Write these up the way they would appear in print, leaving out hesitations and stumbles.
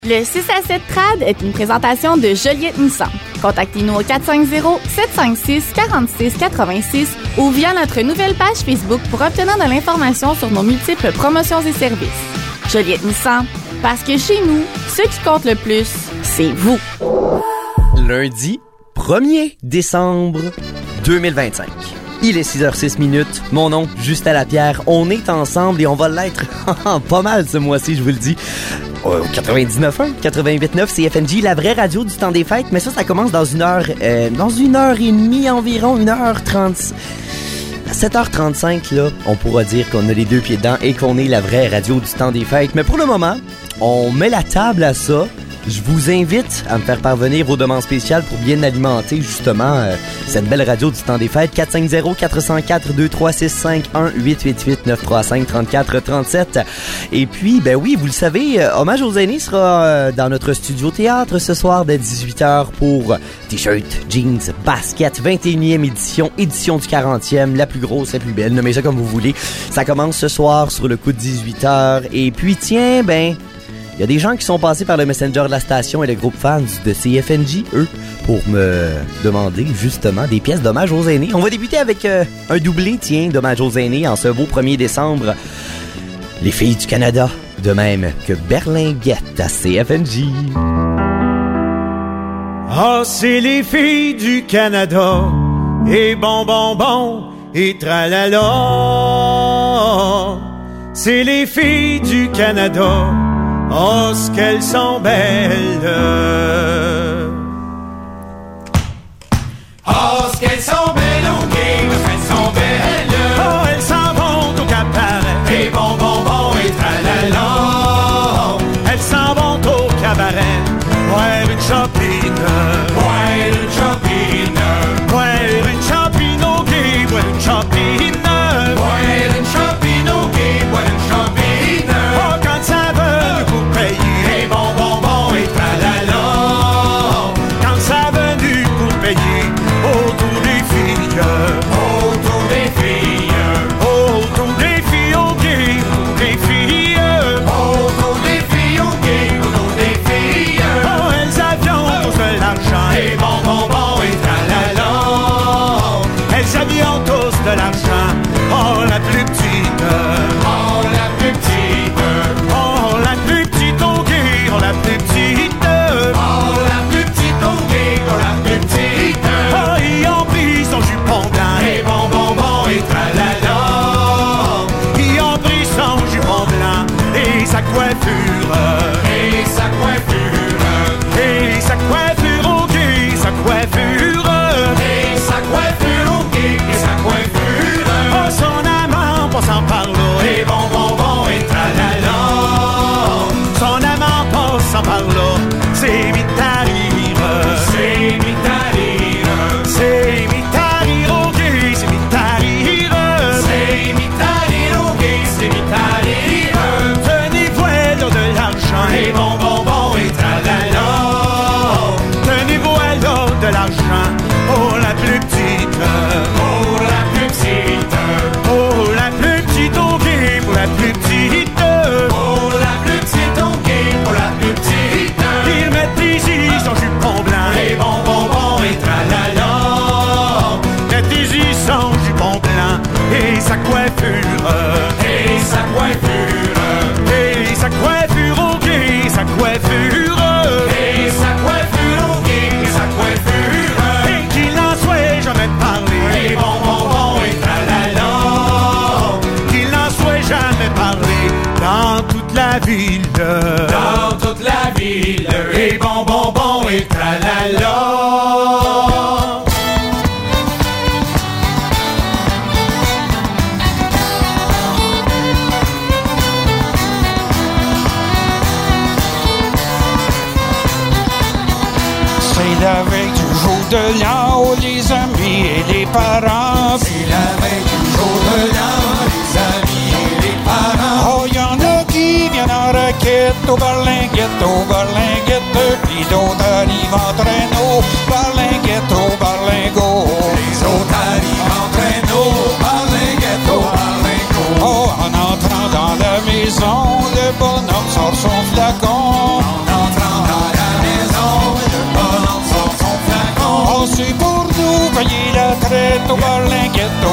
Le 6 à 7 Trad est une présentation de Joliette Nissan. Contactez-nous au 450-756-4686 ou via notre nouvelle page Facebook pour obtenir de l'information sur nos multiples promotions et services. Joliette Nissan, parce que chez nous, ce qui compte le plus, c'est vous. Lundi 1er décembre 2025. Il est 6h06. Mon nom, Justin Lapierre. On est ensemble et on va l'être pas mal ce mois-ci, je vous le dis. 99.1, 88.9, c'est FNJ, la vraie radio du temps des fêtes. Mais ça commence dans une heure et demie environ, 1h30. À 7h35, là, on pourra dire qu'on a les deux pieds dedans et qu'on est la vraie radio du temps des fêtes. Mais pour le moment, on met la table à ça. Je vous invite à me faire parvenir vos demandes spéciales pour bien alimenter justement cette belle radio du temps des fêtes. 450-404-2365 1-888-935-3437. Et puis, ben oui, vous le savez, Hommage aux aînés sera dans notre studio théâtre ce soir dès 18h pour t-shirt, jeans, basket, 21e édition du 40e, la plus grosse, la plus belle, nommez ça comme vous voulez. Ça commence ce soir sur le coup de 18h. Et puis, tiens, ben... il y a des gens qui sont passés par le Messenger de la station et le groupe fans de CFNJ, eux, pour me demander justement des pièces d'hommage aux aînés. On va débuter avec un doublé, tiens, d'hommage aux aînés en ce beau 1er décembre. Les filles du Canada, de même que Berlinguette à CFNJ. Ah, c'est les filles du Canada, et bon, et tralala. C'est les filles du Canada. Oh, ce qu'elles sont belles! Oh, ce qu'elles sont belles, ok, qu'elles sont belles! Oh, elles s'en vont au cabaret! Et bon, et tralala! Elles s'en vont au cabaret! Boire une chopine! Boire une chopine! Boire une chopine, ok, boire une chopine! Boire une chopine, ok, boire une chopine! Oh, quand ça veut du coup payer! Et bon, et tralala! Quand ça veut du coup payer! Autour des filles! Autour des filles! Autour des filles, ok, autour des filles! Autour des filles, ok, autour des filles! Oh, elles avions tous de l'argent! Et bon, et tralala! Elles avions tous de l'argent! Oh, la plus petite! Oh, la plus petite! Oh, la plus petite, ok, oh, la plus petite! Oh, la plus petite, ok, oh, la plus petite! Oh, ils ont pris son jupon blanc! Et bon, et tralala! Ils ont pris son jupon blanc et sa coiffure! Et sa coiffure! Et sa coiffure, ok, sa coiffure! Et sa coiffure, ok, et sa coiffure! Oh, son amant passe en par là! Et bon, et tralala! Son amant passe en par là! C'est vite à rire! C'est vite à rire! C'est vite à rire, ok, c'est vite à rire! C'est vite à rire, ok, c'est vite à rire! Tenez-vous elle a de l'argent! Et bon, et tralala! Tenez-vous elle a de l'argent! Oh, la plus petite! Oh, la plus petite! Oh, la plus petite, ok, pour la plus petite! Oh, la plus petite, ok, pour la plus petite! Il met ici son jupon blanc! Et bon, et tralala! Met ici son jupon blanc et sa coiffure! Et sa coiffure! Et sa coiffure, ok, sa coiffure! Et sa coiffure, ok, et sa coiffure! Et qu'il n'en soit jamais parlé! Et bon, et tralala! Qu'il n'en soit jamais parlé dans toute la ville! Dans toute la ville! Et bon, et tralala! C'est la veille du jour de l'an, oh, les amis et les parents. C'est la veille du jour de l'an, les amis et les parents. Oh, y'en a qui viennent en raquette, au Berlinguette, puis d'autres arrivent en traîneau, Berlinguette, au Berlingo. Les autres arrivent en traîneau, Berlinguette, au Berlingo. Oh, en entrant dans la maison, le bonhomme sort son flacon. En entrant au Barlinguette,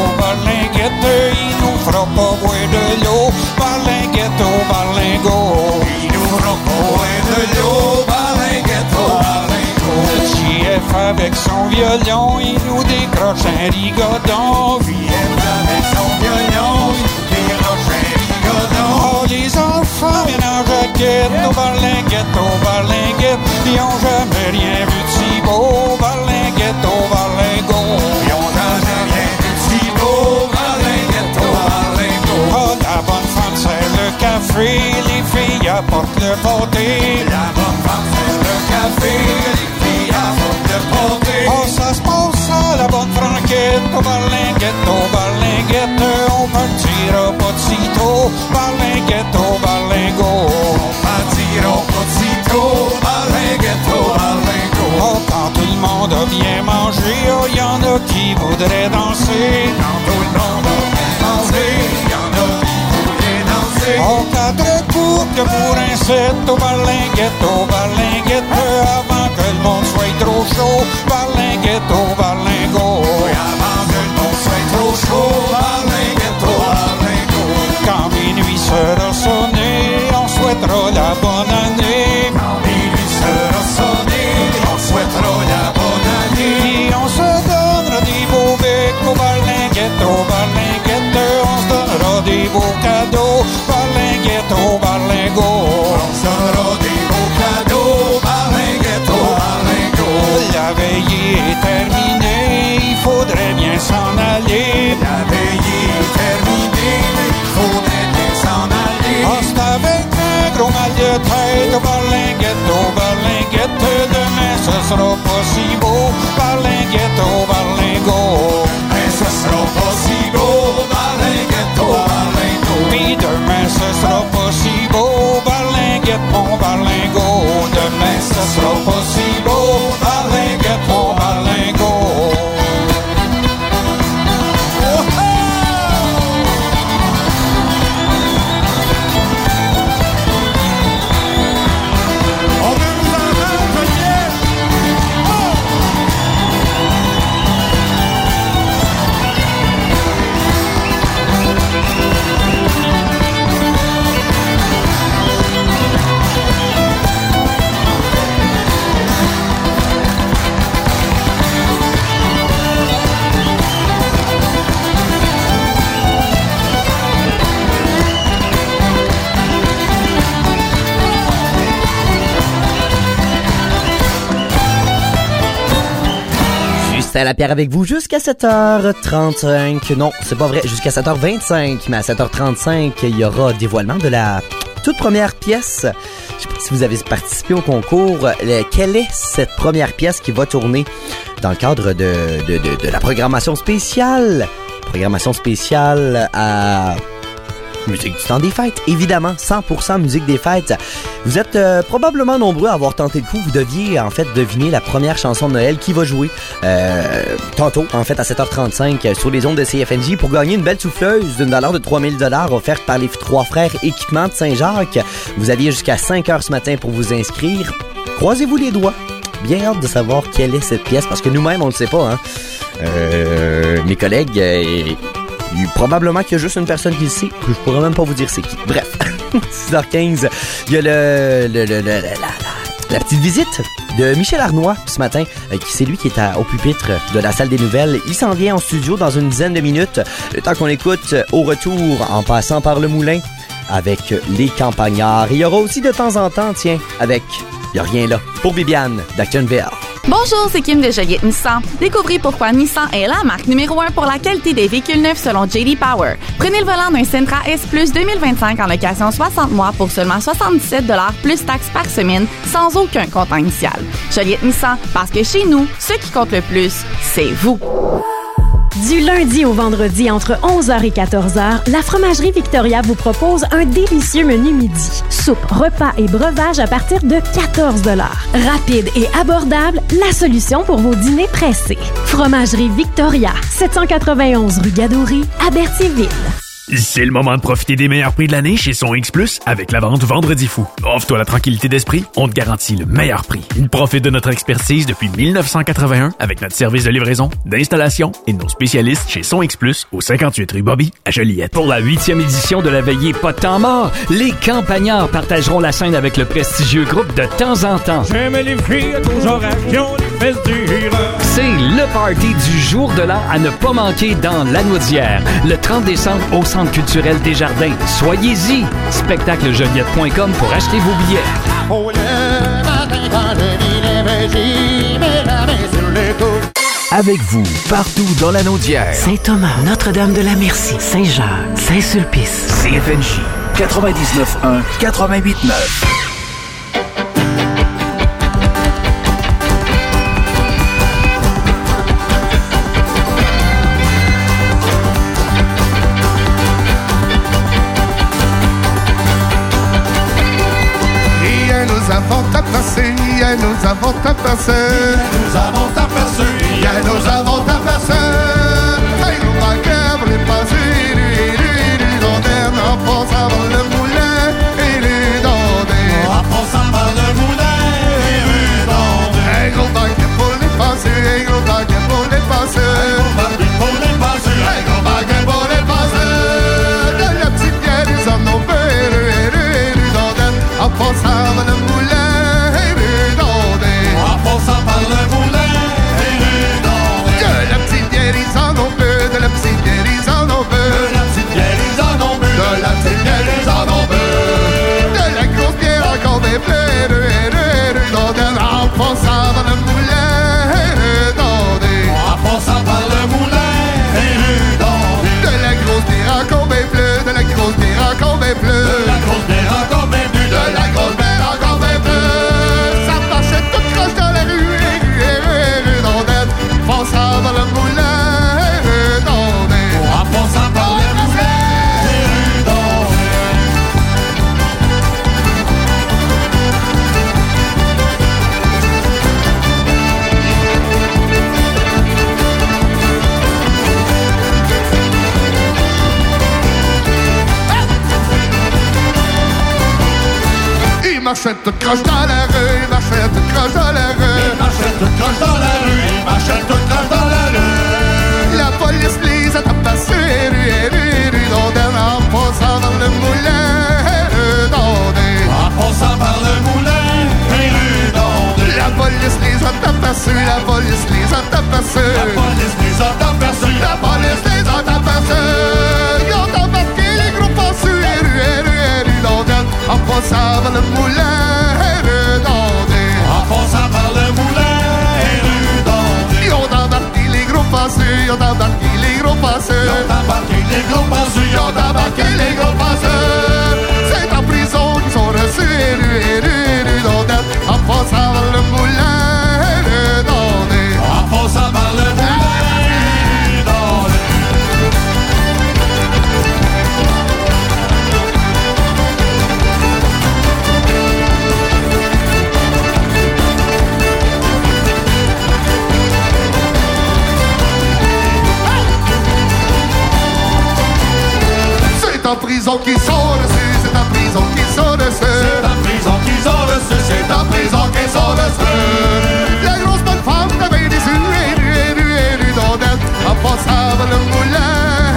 il nous fera pas boire de l'eau. Barlinguette, au Barlingo, Il nous fera pas boire de l'eau. Barlinguette, Barlingo. le JF avec son violon, il nous décroche un rigodon. JF avec son violon, il décroche un rigodon. Oh, les enfants viennent en jaquette, au Barlinguette, ils ont jamais rien vu de si beau. Barlinguette, au Barlingo, Ils ont jamais rien vu de si beau. Barlinguette, Barlingo. oh, la bonne femme sert le café, les filles apportent le pâté. La bonne femme sert le café, les filles apportent le pâté. Oh, ça se passe à la bonne franquette, au Barlinguette, on partira pas de sitôt. Barlinguette, au Barlingo, On partira pas de sitôt. Barlinguette, Barlingo. oh, quand tout le monde a bien mangé, oh, y en a qui voudraient danser. Quand tout le monde a bien dansé, y en a qui voulaient danser. Oh, quatre couples pour un set, au Barlinguette, avant que le monde soit trop chaud. Barlinguette, au Barlingo, Oui, avant que le monde soit trop chaud. Barlinguette, Barlingo. quand minuit sera sonné, on souhaitera la bonne année. Quand minuit sera sonné, on souhaitera la bonne année. Et on se donnera des beaux becs au Barlinguette, on se donnera des beaux cadeaux. Barlinguette, au Barlingo, On se donnera des beaux cadeaux. Barlinguette, Barlingo. la veillée est terminée, il faudrait bien s'en aller. La veillée est terminée, mais il faudrait bien s'en aller. Oh, c'est avec un gros mal de tête au Barlinguette, demain ce sera pas si beau. Barlinguette, au Barlingo, Mais ce sera pas si beau. Barlinguette, Barlingo. puis demain ce sera pas si beau. Barlinguette, mon Barlingo, demain ce sera pas si beau. Barlinguette, mon Barlingo. On veut vous entendre, Geneviève. À la pierre avec vous jusqu'à 7h35. Non, c'est pas vrai, jusqu'à 7h25. Mais à 7h35, il y aura dévoilement de la toute première pièce. Je sais pas si vous avez participé au concours. Quelle est cette première pièce qui va tourner dans le cadre de la programmation spéciale? Programmation spéciale à musique du temps des fêtes. Évidemment, 100% musique des fêtes. Vous êtes probablement nombreux à avoir tenté le coup. Vous deviez en fait deviner la première chanson de Noël qui va jouer tantôt, en fait à 7h35 sur les ondes de CFNJ pour gagner une belle souffleuse d'une valeur de 3000 $ offerte par les trois frères Équipements de Saint-Jacques. Vous aviez jusqu'à 5h ce matin pour vous inscrire. Croisez-vous les doigts. Bien hâte de savoir quelle est cette pièce parce que nous-mêmes on le sait pas. Hein. Mes collègues... probablement qu'il y a juste une personne qui le sait. Je pourrais même pas vous dire c'est qui. Bref, 6h15, il y a la petite visite de Michel Arnois ce matin. C'est lui qui est au pupitre de la salle des nouvelles. Il s'en vient en studio dans une dizaine de minutes. Le temps qu'on écoute au retour en passant par le moulin avec les campagnards. Il y aura aussi de temps en temps, tiens, avec Y'a rien là pour Bibiane d'Actonville. Bonjour, c'est Kim de Joliette Nissan. Découvrez pourquoi Nissan est la marque numéro 1 pour la qualité des véhicules neufs selon J.D. Power. Prenez le volant d'un Sentra S Plus 2025 en location 60 mois pour seulement 77 $ plus taxes par semaine sans aucun comptant initial. Joliette Nissan, parce que chez nous, ce qui compte le plus, c'est vous. Du lundi au vendredi, entre 11h et 14h, la Fromagerie Victoria vous propose un délicieux menu midi. Soupe, repas et breuvage à partir de 14 $. Rapide et abordable, la solution pour vos dîners pressés. Fromagerie Victoria, 791 rue Gadouri, à Berthierville. C'est le moment de profiter des meilleurs prix de l'année chez Son X Plus avec la vente Vendredi fou. Offre-toi la tranquillité d'esprit, on te garantit le meilleur prix. Profite de notre expertise depuis 1981 avec notre service de livraison, d'installation et nos spécialistes chez Son X Plus au 58 rue Bobby à Joliette. Pour la 8e édition de la veillée Pas de temps mort, les Campagnards partageront la scène avec le prestigieux groupe De temps en temps. J'aime les filles aux orations, les fesses dures. C'est le party du jour de l'an à ne pas manquer dans Lanaudière. Le 30 décembre au Centre culturel Desjardins. Soyez-y! Spectaclejoliette.com pour acheter vos billets. Avec vous, partout dans Lanaudière. Saint-Thomas, Notre-Dame de la Merci, Saint-Jacques, Saint-Sulpice. CFNJ 99.1, 88.9. Nous avons tapassé, nous avons tapassé, nous avons tapassé. Hey, nous va les passer, en pensant par le moulin et les dondés. En pensant par le moulin et les dondés. Hey, gros baguette pour les passer, gros baguette pour les passer. Gros baguette pour les passer, gros baguette pour les passer. De la petite guerre, ils en ont fait, les dondés. En pensant par le moulin. Marchette croche dans la rue, marchette croche dans la rue, marchette croche dans la rue, marchette croche dans la rue. La police les a tapassés, en passant par le moulin, en passant par le moulin, la police les a tapassés, la police les a tapassés, la police les a tapassés, la police les a tapassés. Ils ont embarqué les gros passés, en passant par le moulin. Ils ont embarqué les gros passeurs. Ils ont embarqué les gros passeurs. Ils ont embarqué les gros passeurs. C'est en prison qu'ils sont reçus. En passant par le moulin. En passant par le moulin. C'est en prison qu'ils sont reçus, c'est en prison qu'ils sont reçus. C'est en prison qu'ils sont reçus, c'est en prison qu'ils sont reçus. La grosse bonne femme t'avait déçu, en passant par le moulin,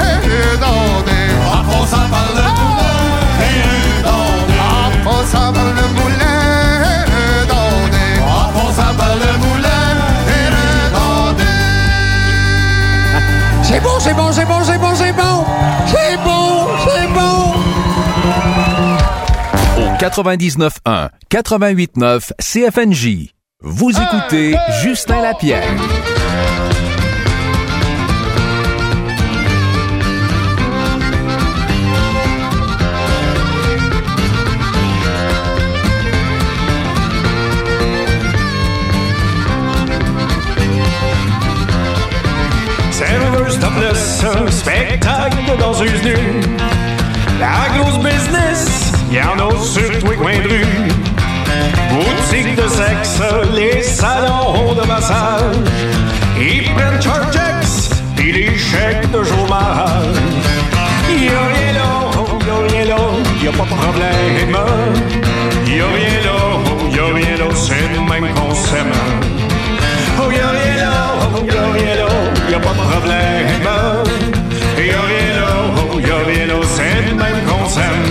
en passant par le moulin, en passant par le moulin, en passant par le moulin. C'est bon, c'est bon, c'est bon, c'est bon, c'est bon, c'est bon, c'est bon. Au 99.1, 88.9 CFNJ. Vous écoutez Justin Lapierre. Serveuse topless, un spectacle de danseuses nues. La grosse business, y'en a sur tous les coins de rue. Boutique de sexe, les salons de massage. Ils prennent Chargex, pis les chèques de chômage. Y'a rien problème. Y'a rien là, y'a rien là, c'est le même qu'on s'aime. Oh, y'a rien là, y'a rien là, y'a pas de problème. Y'a rien là, y'a rien là, c'est le même qu'on s'aime.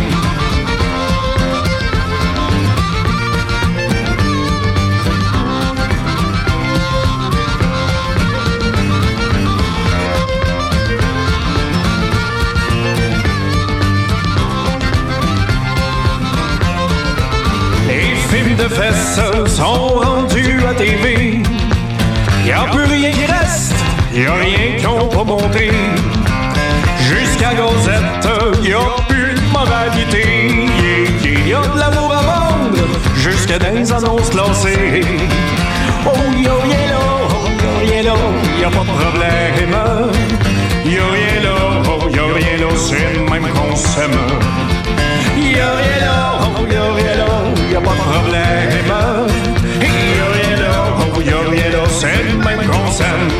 De fesses sont rendus à TV. Y'a plus rien qui reste, y'a rien qu'ils ont pas monté. Jusqu'à Gazette, y'a plus de moralité. Y'a de l'amour à vendre, jusqu'à des annonces classées. Oh, y'a rien là, y'a rien là, y'a pas de problème. Y'a rien là, y'a rien là, c'est le même qu'on s'aime. Y'a rien là, y'a rien là, y'a pas de problème. Y'a rien là, y'a rien là, c'est le même qu'on s'aime.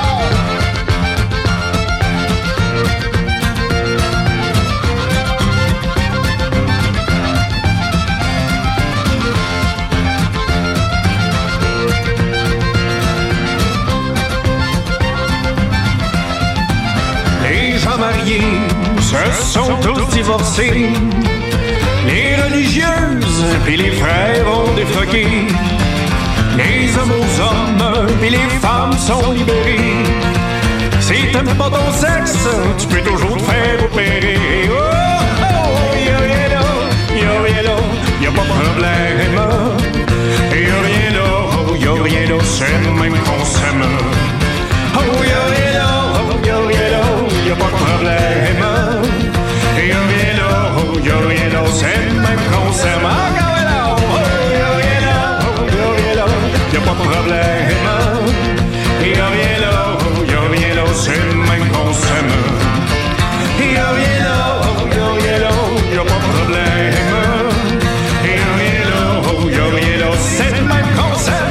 Les gens mariés se sont tous divorcés. Les religieuses puis les frères ont défroqué. Les hommes aux hommes puis les femmes sont libérées. Si t'aimes pas ton sexe, tu peux toujours te faire opérer. Oh, oh, y'a rien là, y'a rien là, y'a pas de problème. Y'a rien là, y'a rien là, c'est le même qu'on s'aime. Oh, y'a rien là, y'a rien là, y'a pas de problème. Y'a rien là, y'a rien là, c'est le même qu'on s'aime. Ah, là, y'a rien là, y'a pas de problème. Y'a rien là, c'est le même qu'on s'aime. Y'a rien là, y'a pas de problème. Y'a rien là, c'est le même qu'on s'aime.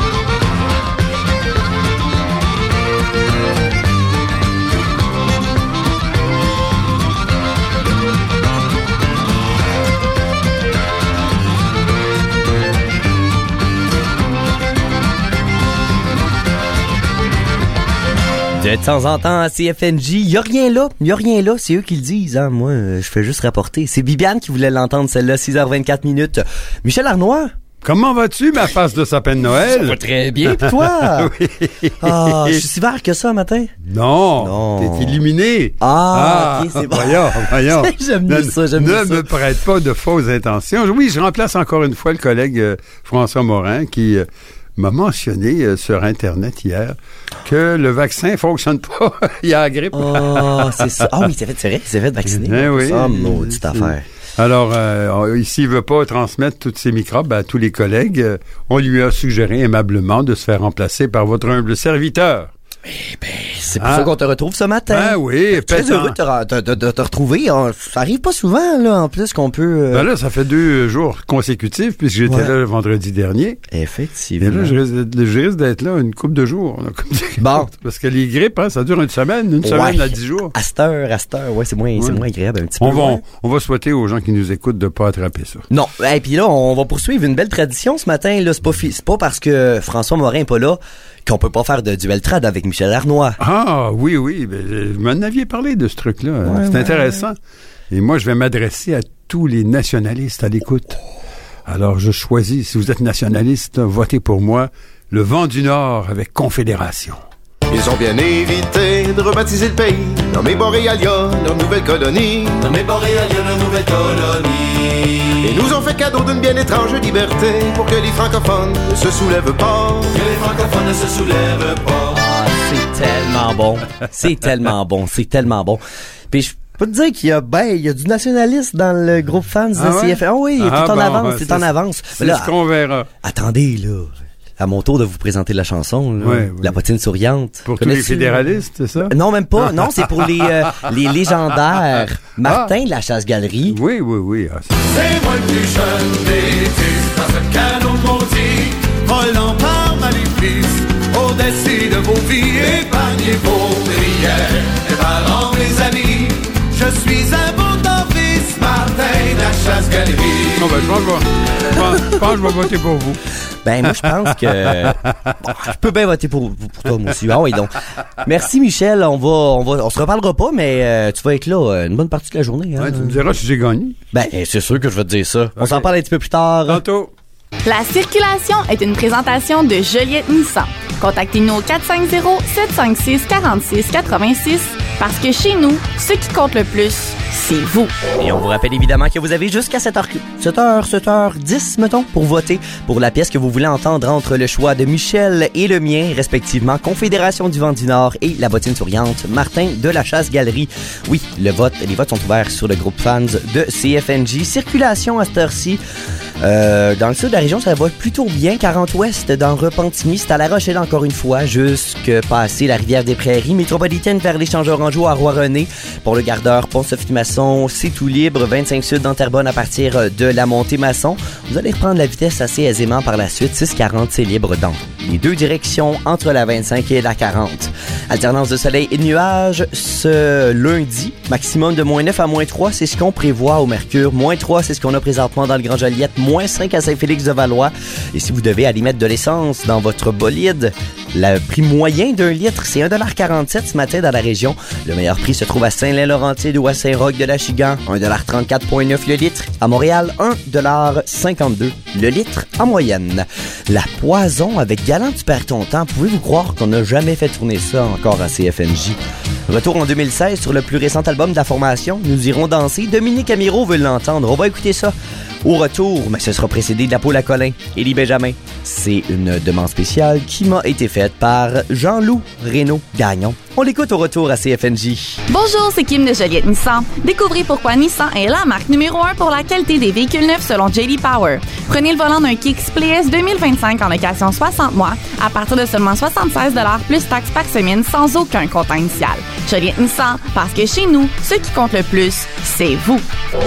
De temps en temps à CFNJ, y'a rien là, c'est eux qui le disent, hein. Moi, je fais juste rapporter. C'est Bibiane qui voulait l'entendre, celle-là, 6h24 minutes. Michel Arnois. Comment vas-tu, ma face de sapin de Noël? Ça va très bien, pis toi? Oui. Ah, je suis si vert que ça, matin? Non. T'es illuminé. Ok, c'est bon. Voyons. J'aime mieux ça. Ne me prête pas de fausses intentions. Oui, je remplace encore une fois le collègue François Morin qui m'a mentionné sur Internet hier que le vaccin fonctionne pas. Il y a la grippe. C'est ça. Ah oui, c'est vrai, il s'est fait vacciner. Oui. Ça, maudite affaire. Alors, s'il veut pas transmettre tous ces microbes à tous les collègues, on lui a suggéré aimablement de se faire remplacer par votre humble serviteur. Eh ben, c'est pour ça qu'on te retrouve ce matin. Ah oui, très heureux de te retrouver. Ça arrive pas souvent, là, en plus, qu'on peut... Ben là, ça fait 2 jours consécutifs, puisque j'étais là le vendredi dernier. Effectivement. Et là, je risque d'être là une couple de jours. Là, bon. Parce que les grippes, ça dure une semaine à 10 jours. À cette heure, ouais, c'est moins agréable un petit peu. On va souhaiter aux gens qui nous écoutent de pas attraper ça. Non. Et puis là, on va poursuivre une belle tradition ce matin. Là, c'est pas parce que François Morin est pas là qu'on peut pas faire de duel trad avec Michel Arnois. Ah, oui. Ben, vous m'en aviez parlé de ce truc-là. C'est intéressant. Et moi, je vais m'adresser à tous les nationalistes à l'écoute. Alors, je choisis, si vous êtes nationaliste, votez pour moi, le vent du Nord avec Confédération. Ils ont bien évité de rebaptiser le pays, nommé Boréalia, leur nouvelle colonie. Nommé Boréalia, leur nouvelle colonie. Et nous ont fait cadeau d'une bien étrange liberté pour que les francophones ne se soulèvent pas. Que les francophones ne se soulèvent pas. C'est tellement bon. C'est tellement bon. Puis je peux te dire qu'il y a du nationaliste dans le groupe fans de CFN. Ah oui, c'est en avance. C'est ce qu'on verra. Attendez, là. À mon tour de vous présenter la chanson, là. Oui. La poutine souriante. Pour tous les fédéralistes, c'est ça? Non, même pas. Non, c'est pour les légendaires. Martin de la Chasse-Galerie. Oui. C'est moi le plus jeune des fils dans ce canon maudit, volant par maléfice, au-dessus de vos vies, épargnez vos prières, les parents, les amis. Je suis un beau fils, Martin de la chasse-galerie. Non, ben, je pense que je vais voter pour vous. Ben, moi, je pense que... Bon, je peux bien voter pour toi, moi aussi. Ah oui, donc. Merci, Michel. On se reparlera pas, mais tu vas être là une bonne partie de la journée. Hein? Ouais, tu me diras si j'ai gagné. Ben, c'est sûr que je vais te dire ça. Okay. On s'en parle un petit peu plus tard. Tantôt. La circulation est une présentation de Joliette Nissan. Contactez-nous au 450-756-4686 parce que chez nous, ce qui compte le plus, c'est vous. Et on vous rappelle évidemment que vous avez jusqu'à 7h10, mettons, pour voter pour la pièce que vous voulez entendre entre le choix de Michel et le mien, respectivement Confédération du Vent du Nord et La Bottine Souriante, Martin de la Chasse-Galerie. Oui, les votes sont ouverts sur le groupe fans de CFNJ. Circulation à cette heure-ci. Dans le sud de la région, ça va plutôt bien. 40 ouest dans Repentigny, c'est à La Rochelle encore une fois, jusque passer la rivière des Prairies, métropolitaine vers l'échangeur Anjou à Roi-René. Pour le Gardeur, Pont-Sophie-Masson, c'est tout libre. 25 sud dans Terrebonne à partir de la montée Masson. Vous allez reprendre la vitesse assez aisément par la suite. 6,40, c'est libre dans les deux directions entre la 25 et la 40. Alternance de soleil et de nuages ce lundi. Maximum de -9 à -3, c'est ce qu'on prévoit au Mercure. -3, c'est ce qu'on a présentement dans le Grand Joliette. -5 à Saint-Félix-de-Valois. Et si vous devez aller mettre de l'essence dans votre bolide, le prix moyen d'un litre, c'est 1,47 $ ce matin dans la région. Le meilleur prix se trouve à Saint-Lin-Laurentide ou à Saint-Roch-de-l'Achigan. 1,34,9 $ le litre. À Montréal, 1,52 $ le litre en moyenne. La Poison avec Galant, tu perds ton temps. Pouvez-vous croire qu'on n'a jamais fait tourner ça encore à CFNJ? Retour en 2016 sur le plus récent album de la formation. Nous irons danser. Dominique Amiro veut l'entendre. On va écouter ça. Au retour, mais ce sera précédé de la Paul à Colin, Élie Benjamin. C'est une demande spéciale qui m'a été faite par Jean-Loup Reynaud-Gagnon. On l'écoute au retour à CFNJ. Bonjour, c'est Kim de Joliette Nissan. Découvrez pourquoi Nissan est la marque numéro 1 pour la qualité des véhicules neufs selon J.D. Power. Prenez le volant d'un Kicks PS 2025 en location 60 mois à partir de seulement 76 $ plus taxes par semaine sans aucun comptant initial. Joliette Nissan, parce que chez nous, ce qui compte le plus, c'est vous.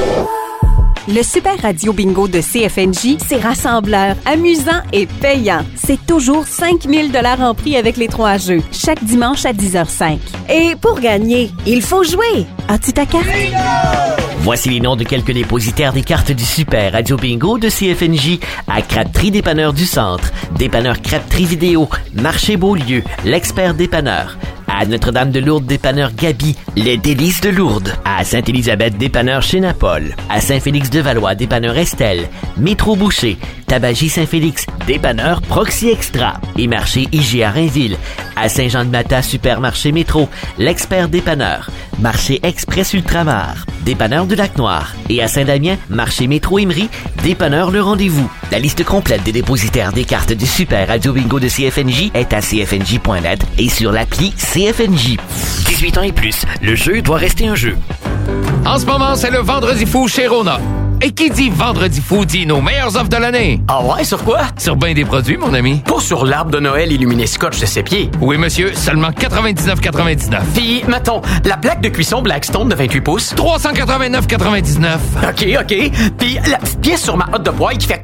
Le Super Radio Bingo de CFNJ, c'est rassembleur, amusant et payant. C'est toujours 5 000 $ en prix avec les 3 jeux, chaque dimanche à 10h05. Et pour gagner, il faut jouer. As-tu ta carte? Voici les noms de quelques dépositaires des cartes du Super Radio Bingo de CFNJ à Crabtree Dépanneur du Centre, Dépanneur Crabtree Vidéo, Marché Beaulieu, l'Expert Dépanneur. À Notre-Dame-de-Lourdes, dépanneur Gabi, les délices de Lourdes. À Sainte-Élisabeth, dépanneur chez Napol. À Saint-Félix-de-Valois, dépanneur Estelle. Métro Boucher, Tabagie Saint-Félix, dépanneur Proxy Extra. Et marché IGA Rainville. À Saint-Jean-de-Mata, supermarché Métro, l'expert dépanneur. Marché Express Ultramar, dépanneur de Lac-Noir. Et à Saint-Damien, marché Métro Emery, dépanneur Le Rendez-vous. La liste complète des dépositaires des cartes du Super Radio Bingo de CFNJ est à cfnj.net et sur l'appli CFNJ. 18 ans et plus, le jeu doit rester un jeu. En ce moment, c'est le Vendredi fou chez Rona. Et qui dit Vendredi fou dit nos meilleures offres de l'année. Ah ouais, sur quoi? Sur bien des produits, mon ami. Pas sur l'arbre de Noël illuminé scotch de ses pieds. Oui, monsieur, seulement 99,99. Puis, mettons, la plaque de cuisson Blackstone de 28 pouces. 389,99. OK. Puis, la petite pièce sur ma hotte de poêle qui fait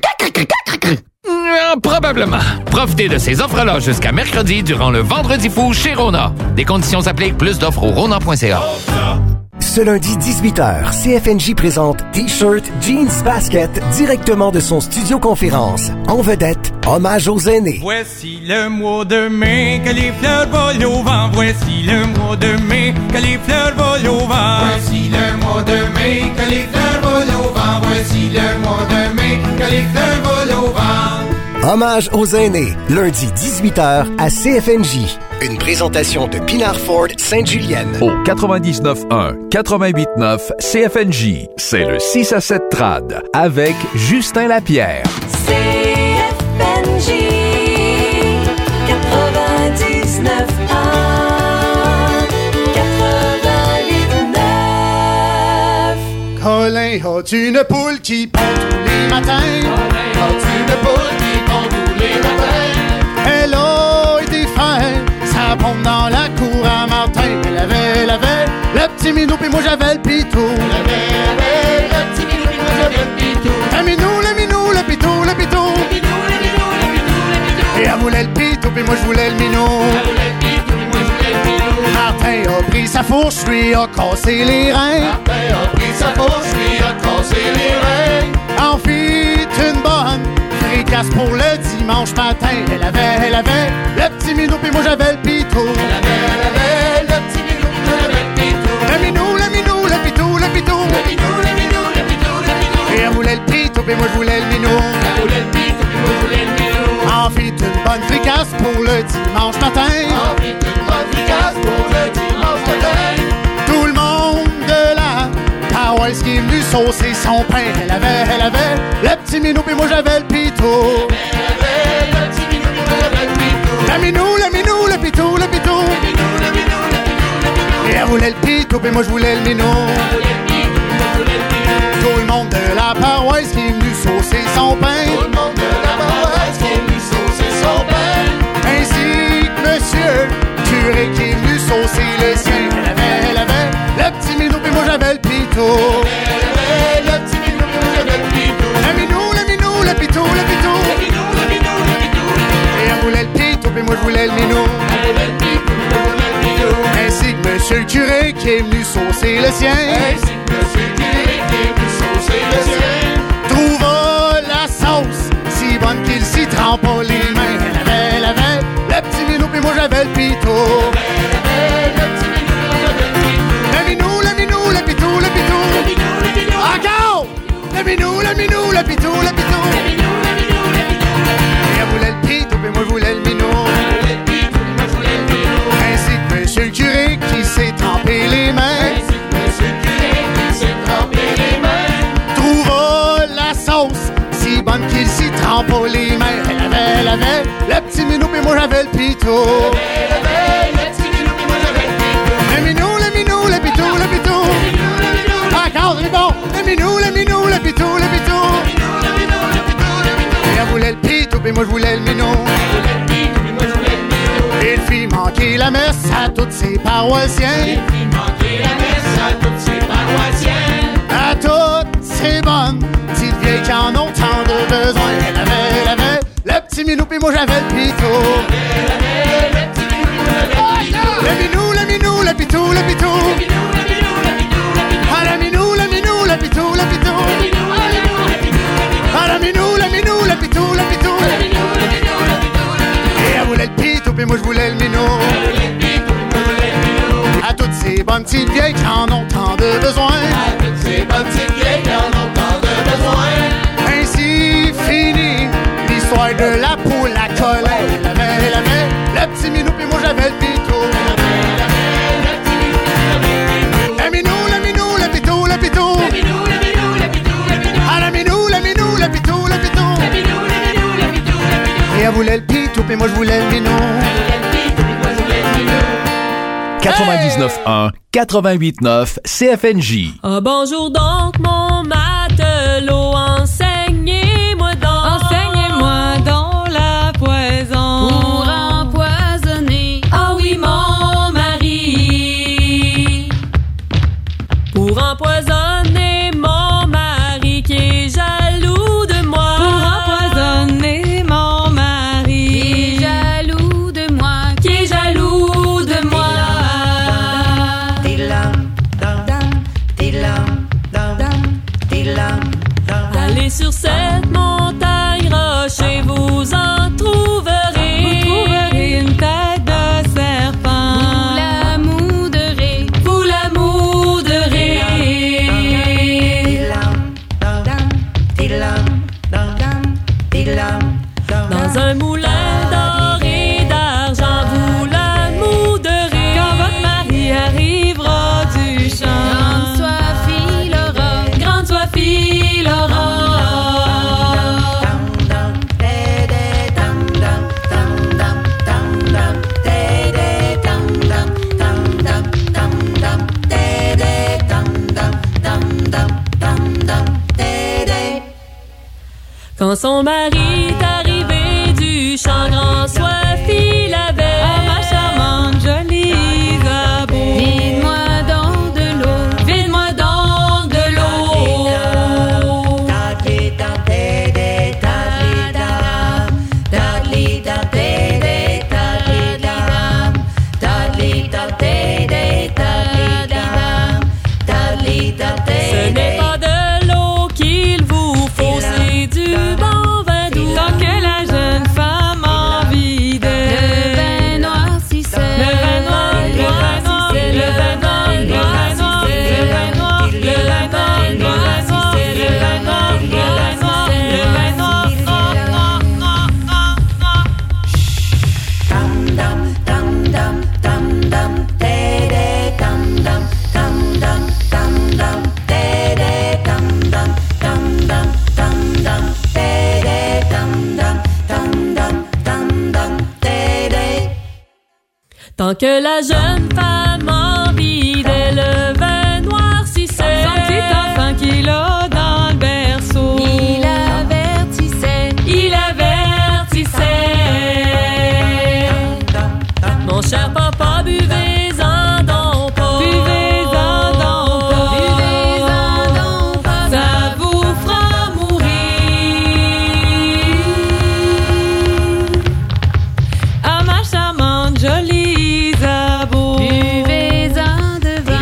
probablement. Profitez de ces offres-là jusqu'à mercredi durant le Vendredi fou chez Rona. Des conditions s'appliquent, plus d'offres au rona.ca. Ce lundi 18h, CFNJ présente T-shirt, jeans, basket directement de son studio conférence. En vedette, hommage aux aînés. Voici le mois de mai, que les fleurs volent au vent. Voici le mois de mai, que les fleurs volent au vent. Voici le mois de mai, que les fleurs volent au vent. Voici le mois de mai, que les fleurs volent au vent. Hommage aux aînés, lundi 18h à CFNJ. Une présentation de Pinard Ford Sainte-Julienne. Au 99.1, 88.9 CFNJ, c'est le 6 à 7 trad avec Justin Lapierre. CFNJ 99.1 88.9. Colin, as-tu une poule qui pond tous les matins? Colin, as-tu une poule qui pond tous les matins? Elle a été faite, ça pompe dans la cour à Martin. Elle avait le petit minou, puis moi j'avais le pitou. Elle avait le petit minou, puis moi j'avais le pitou. Le minou, le pitou, le pitou. Le minou, le pitou, le pitou. Et elle voulait le pitou, puis moi je voulais le minou. Elle voulait le pitou, puis moi je voulais le minou. Martin a pris sa fourche, lui a cassé les reins. Martin a pris sa bouche lui a cassé les reins. En fit une bonne fricasse pour le dimanche matin. Elle avait le petit minou pis moi j'avais le pitou. Elle avait le petit minou pis moi j'avais le pitou. Le minou, le pitou, le pitou. Le minou, le pitou, le pitou. Et elle voulait le pitou pis moi je voulais le minou. Elle voulait le pitou pis moi je voulais le minou. En fit une bonne fricasse pour le dimanche matin. En fit une bonne fricasse pour le dimanche matin. Tout le monde de la paroisse qui est venu saucer son pain. Elle avait le petit minou pis moi j'avais le pitou. Elle avait le petit minou pis moi j'avais le pitou. Le minou, le pitou, le pitou. Le minou, le pitou, le pitou. Et elle voulait le pitou pis moi je voulais le minou. Elle voulait le pitou pis moi je voulais le minou. Tout le monde de la paroisse qui est venu saucer son pain. Tout le monde de la paroisse qui est venu saucer son pain. Ainsi que monsieur curé qui est venu saucer le sien. Elle avait le petit minou pis moi j'avais le pitou. Elle avait le petit minou pis moi j'avais le pitou. Le minou, le pitou, le pitou. Le minou, le pitou, le pitou. Et elle voulait le pitou pis moi je voulais le minou. Elle voulait le pitou pis moi je voulais le minou. Ainsi que monsieur le curé qui est venu saucer le sien. Ainsi que monsieur le curé qui est venu saucer le sien. Trouva la sauce si bonne qu'il s'y trempe pas les mains. Elle avait le petit minou pis moi j'avais le pitou. Elle avait le petit minou pis moi j'avais le pitou. Le minou, le pitou, le pitou. Le minou, le pitou. Encore! Le minou, le pitou, le pitou. Le minou, le pitou. Et elle voulait le pitou pis moi je voulais le minou. Elle voulait le pitou pis moi je voulais le minou. Ainsi que monsieur le curé qui s'est trempé les mains. Ainsi que monsieur le curé qui s'est trempé les mains. Trouva la sauce si bonne qu'il s'y trempe pas les mains. Elle avait le petit minou pis moi j'avais le pitou. Elle avait le petit minou pis moi j'avais le pitou. Le minou, le pitou, le pitou. Le minou, le pitou. Encore, c'est bon. Le minou, le pitou, le pitou. Le minou, le pitou, le pitou. Et elle voulait le pitou pis moi je voulais le minou. Elle voulait le pitou pis moi je voulais le minou. Et il fit manquer la messe à tous ses paroissiens. Il fit manquer la messe à tous ses paroissiens. À toutes ces bonnes petites vieilles qui en ont tant de besoin. Elle avait le petit minou pis moi j'avais le pitou. Elle avait le petit minou pis moi j'avais le pitou. Le minou, le pitou, le pitou. Le minou, le pitou, le pitou, le pitou. Ah le minou, le pitou, le pitou. Le minou, le pitou, le pitou. Ah le minou, le pitou, le pitou. Le minou, le pitou, le pitou. Et elle voulait le pitou pis moi je voulais le minou. Elle voulait le pitou pis moi je voulais le minou. À toutes ces bonnes petites vieilles qui en ont tant de besoin. À toutes ces bonnes petites vieilles qui en ont tant de besoin. Ainsi finit l'histoire de la poule à collet. Elle avait le petit minou pis moi j'avais le pitou. Elle avait le petit minou pis moi j'avais le pitou. Le minou, le pitou, le pitou. Le minou, le pitou, le pitou. Ah le minou, le pitou, le pitou. Le minou, le pitou, le pitou. Et elle voulait le pitou pis moi je voulais le minou. Elle voulait le pitou pis moi je voulais le minou. 99.1, 88.9 CFNJ. Ah, bonjour donc mon matelot, enseignez-moi donc la poison pour empoisonner. Ah oui mon mari, pour empoisonner mon mari qui est jaloux de moi. Pour empoisonner mon mari qui est jaloux de moi, qui est jaloux de moi. Allez sur cette montagne rocher, vous en trouverez. Vous trouverez une tête de serpent. Vous la mouderez, vous la mouderez. Dans un moulin d'or et d'argent, vous la mouderez. Quand votre mari arrivera du champ, grande soif il aura, grande soif il aura. Quand son mari est arrivé du champ, grand soif il avait. Ah ma charmante jolie Isabeau, vide-moi donc de l'eau, vide-moi donc de l'eau. Ce Tant que la jeune femme en vidait le vin noircissait, son petit enfant qui l'a dans le berceau, il avertissait. Mon cher papa, buvez-en donc pas. Buvez-en donc pas. Ça vous fera mourir. À ma charmante jolie Isabeau, buvez-en devant.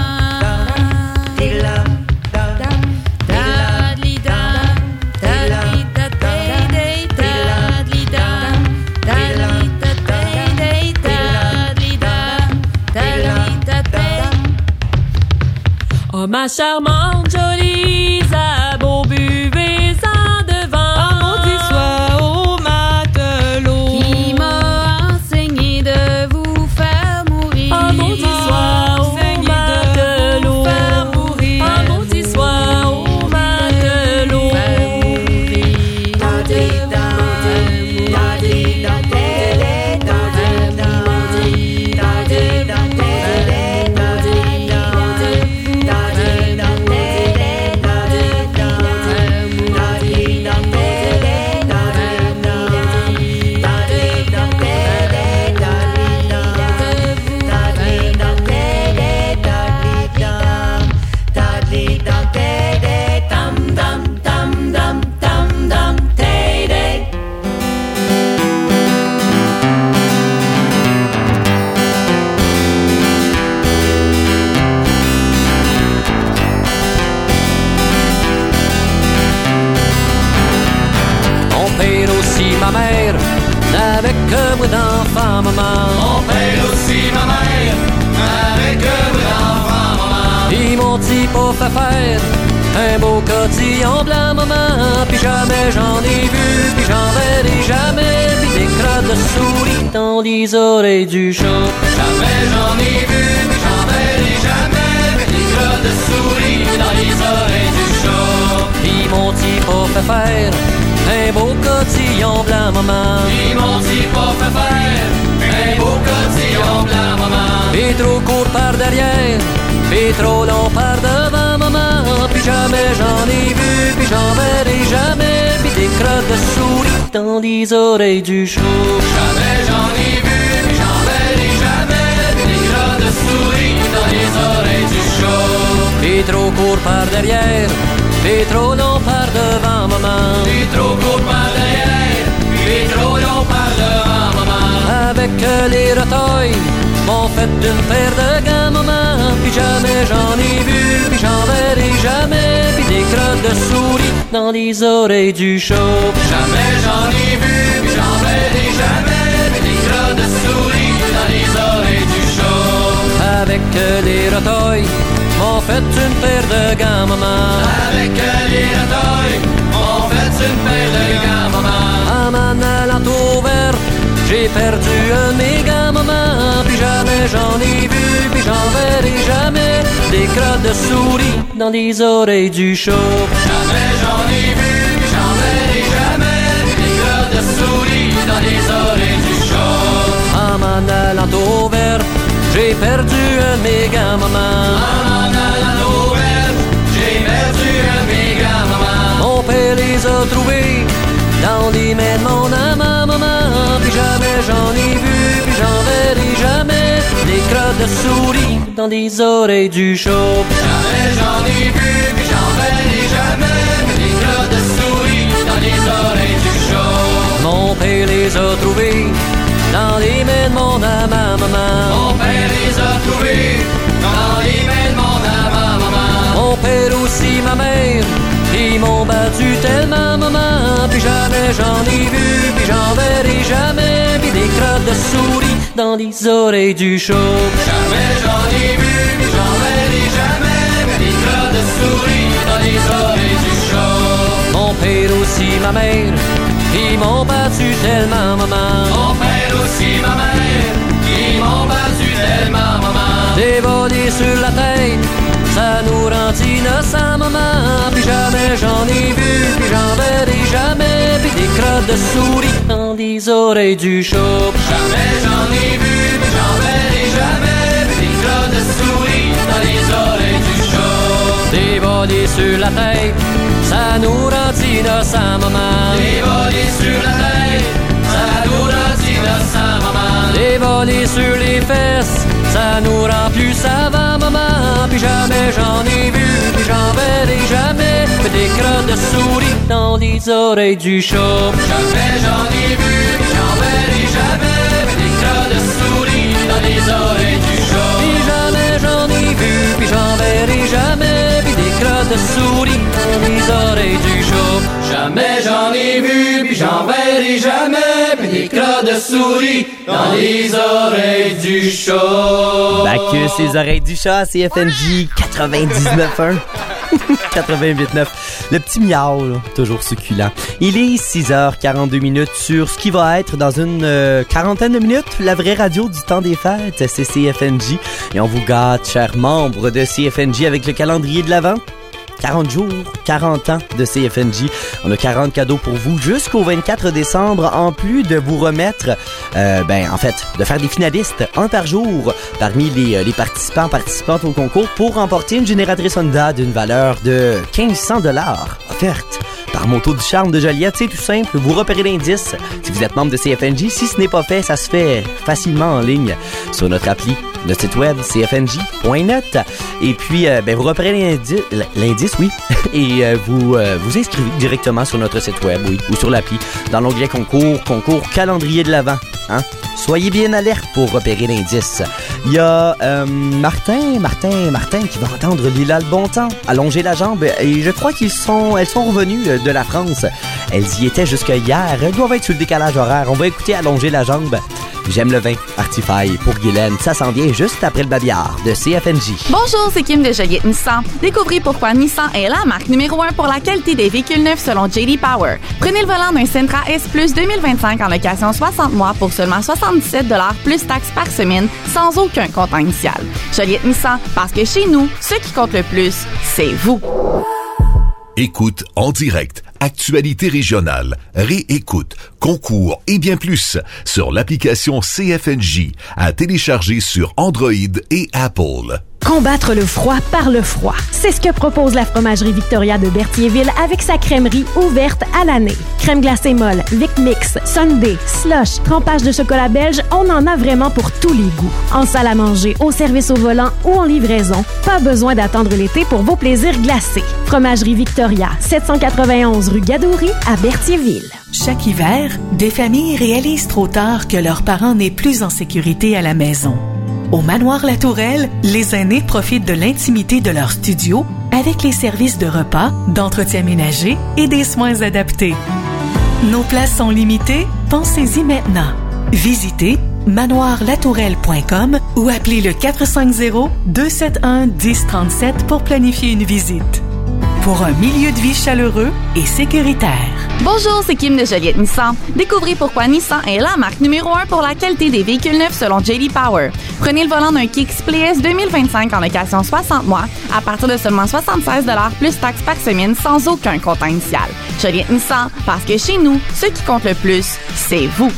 Oh ma charmante jolie Isabeau, buvez-en devant. Oh maudit soit au matelot qui m'a enseigné de vous faire mourir. Oh maudit soit au matelot faire mourir. Oh maudit soit au matelot faire mourir. Ma mère n'avait que moi d'enfant, maman. Mon père aussi, ma mère n'avait que moi d'enfant, maman. Ils m'ont dit pas fait faire un beau cotillon blanc, maman. Puis jamais j'en ai vu, puis j'en verrai jamais. Puis des crottes de souris dans les oreilles du chat. Jamais j'en ai vu, puis j'en verrai jamais. Puis des crottes de souris dans les oreilles du chat. Ils m'ont dit pas fait faire un beau cotillon blanc, maman. Ils m'ont dit pas fait faire un beau cotillon blanc, maman. Puis trop court par derrière, puis trop long par devant, maman. Puis jamais j'en ai vu, puis j'en verrai jamais. Puis des crottes de souris dans les oreilles du chat. Jamais j'en ai vu, puis j'en verrai jamais. Puis des crottes de souris dans les oreilles du chat. Puis trop court par derrière, puis trop long par devant, maman. Puis trop court par derrière, puis trop long par devant, maman. Avec les retailles m'ont fait une paire de gants, maman. Puis jamais j'en ai vu, puis j'en verrai jamais. Puis des crottes de souris dans les oreilles du chat. Jamais j'en ai vu, puis j'en verrai jamais. Puis des crottes de souris dans les oreilles du chat. Avec les retailles m'ont fait une paire de gants, maman. Avec les retailles m'ont fait une paire de gants, maman. En m'en allant au vert, j'ai perdu un de mes gants, maman. Puis jamais j'en ai vu, puis j'en verrai jamais. Des crottes de souris dans les oreilles du chat. Jamais j'en ai vu, puis j'en verrai jamais. Des crottes de souris dans les oreilles du chat. En m'en allant au vert, j'ai perdu un de mes gants, maman. En m'en allant au vert, j'ai perdu un de mes gants, maman. Mon père les a trouvés dans les mains de mon amant, maman. Puis jamais j'en ai vu, puis j'en verrai jamais. Des crottes de souris dans les oreilles du chat. Jamais j'en ai vu, puis j'en verrai jamais. Des crottes de souris dans les oreilles du chat. Mon père les a trouvés dans les mains de mon amant, maman. Mon père les a trouvés dans les mains de mon amant, maman. Mon père aussi, ma mère, ils m'ont battu tellement, maman. Puis jamais j'en ai vu, puis j'en verrai jamais. Puis des crottes de souris dans les oreilles du chat. Jamais j'en ai vu, puis j'en verrai jamais. Puis des crottes de souris dans les oreilles du chat. Mon père aussi, ma mère, ils m'ont battu tellement, maman. Mon père aussi, ma mère, ils m'ont battu tellement, maman. Des volets sur la tête, ça nous rend innocents, maman. Puis jamais j'en ai vu, puis j'en verrai jamais. Puis des crottes de souris dans les oreilles du chat. Jamais j'en ai vu, puis j'en verrai jamais vu d'éclat de souris dans les oreilles du chat. Des volets sur la tête, ça nous rend innocents, maman. Des volets sur la tête, ça nous rend innocents, maman. Des volets sur les fesses, ça nous rend plus savants, maman. Puis jamais j'en ai vu, puis j'en verrai jamais. Fait des crottes de souris dans les oreilles du chat. Jamais j'en ai vu, puis j'en verrai jamais. Fait des crottes de souris dans les oreilles du chat. Puis jamais j'en ai vu, puis j'en verrai jamais. Puis des crottes de souris dans les oreilles du chat. Jamais j'en ai vu, puis j'en verrai jamais. Puis des crottes de souris dans les oreilles du chat. La queue, ses oreilles du chat, c'est FNJ 99.1. 88.9. Le petit miaou, là, toujours succulent. Il est 6h42 sur ce qui va être dans une quarantaine de minutes la vraie radio du temps des fêtes, c'est CFNJ. Et on vous gâte, chers membres de CFNJ, avec le calendrier de l'Avent. 40 jours, 40 ans de CFNJ. On a 40 cadeaux pour vous jusqu'au 24 décembre, en plus de vous remettre, en fait, de faire des finalistes, un par jour, parmi les participantes au concours pour remporter une génératrice Honda d'une valeur de 1500 $, offerte par Moto du Charme de Joliette. C'est tout simple, vous repérez l'indice si vous êtes membre de CFNJ. Si ce n'est pas fait, ça se fait facilement en ligne sur notre appli, notre site web cfnj.net. Et puis, vous repérez l'indice, oui, et vous inscrivez directement sur notre site web, oui, ou sur l'appli, dans l'onglet concours calendrier de l'Avent. Hein? Soyez bien alerte pour repérer l'indice. Il y a Martin qui va entendre Lila le bon temps, allonger la jambe, et je crois elles sont revenues de la France. Elles y étaient jusqu'à hier. Elles doivent être sur le décalage horaire. On va écouter allonger la jambe. J'aime le vin, Artify pour Guylaine. Ça s'en vient juste après le babillard de CFNJ. Bonjour, c'est Kim de Joliette Nissan. Découvrez pourquoi Nissan est la marque numéro 1 pour la qualité des véhicules neufs selon J.D. Power. Prenez le volant d'un Sentra S Plus 2025 en location 60 mois pour seulement 77 $ plus taxes par semaine, sans aucun comptant initial. Joliette Nissan, parce que chez nous, ce qui compte le plus, c'est vous. Écoute en direct, actualité régionale, réécoute, concours et bien plus sur l'application CFNJ à télécharger sur Android et Apple. Combattre le froid par le froid. C'est ce que propose la fromagerie Victoria de Berthierville avec sa crèmerie ouverte à l'année. Crème glacée molle, Vic Mix, Sundae, slush, trempage de chocolat belge, on en a vraiment pour tous les goûts. En salle à manger, au service au volant ou en livraison, pas besoin d'attendre l'été pour vos plaisirs glacés. Fromagerie Victoria, 791 rue Gadouri à Berthierville. Chaque hiver, des familles réalisent trop tard que leurs parents n'est plus en sécurité à la maison. Au Manoir La Tourelle, les aînés profitent de l'intimité de leur studio avec les services de repas, d'entretien ménager et des soins adaptés. Nos places sont limitées, pensez-y maintenant. Visitez manoirlatourelle.com ou appelez le 450-271-1037 pour planifier une visite. Pour un milieu de vie chaleureux et sécuritaire. Bonjour, c'est Kim de Joliette Nissan. Découvrez pourquoi Nissan est la marque numéro 1 pour la qualité des véhicules neufs selon J.D. Power. Prenez le volant d'un Kicks Play S 2025 en location 60 mois à partir de seulement 76 $ plus taxes par semaine sans aucun comptant initial. Joliette Nissan, parce que chez nous, ce qui compte le plus, c'est vous.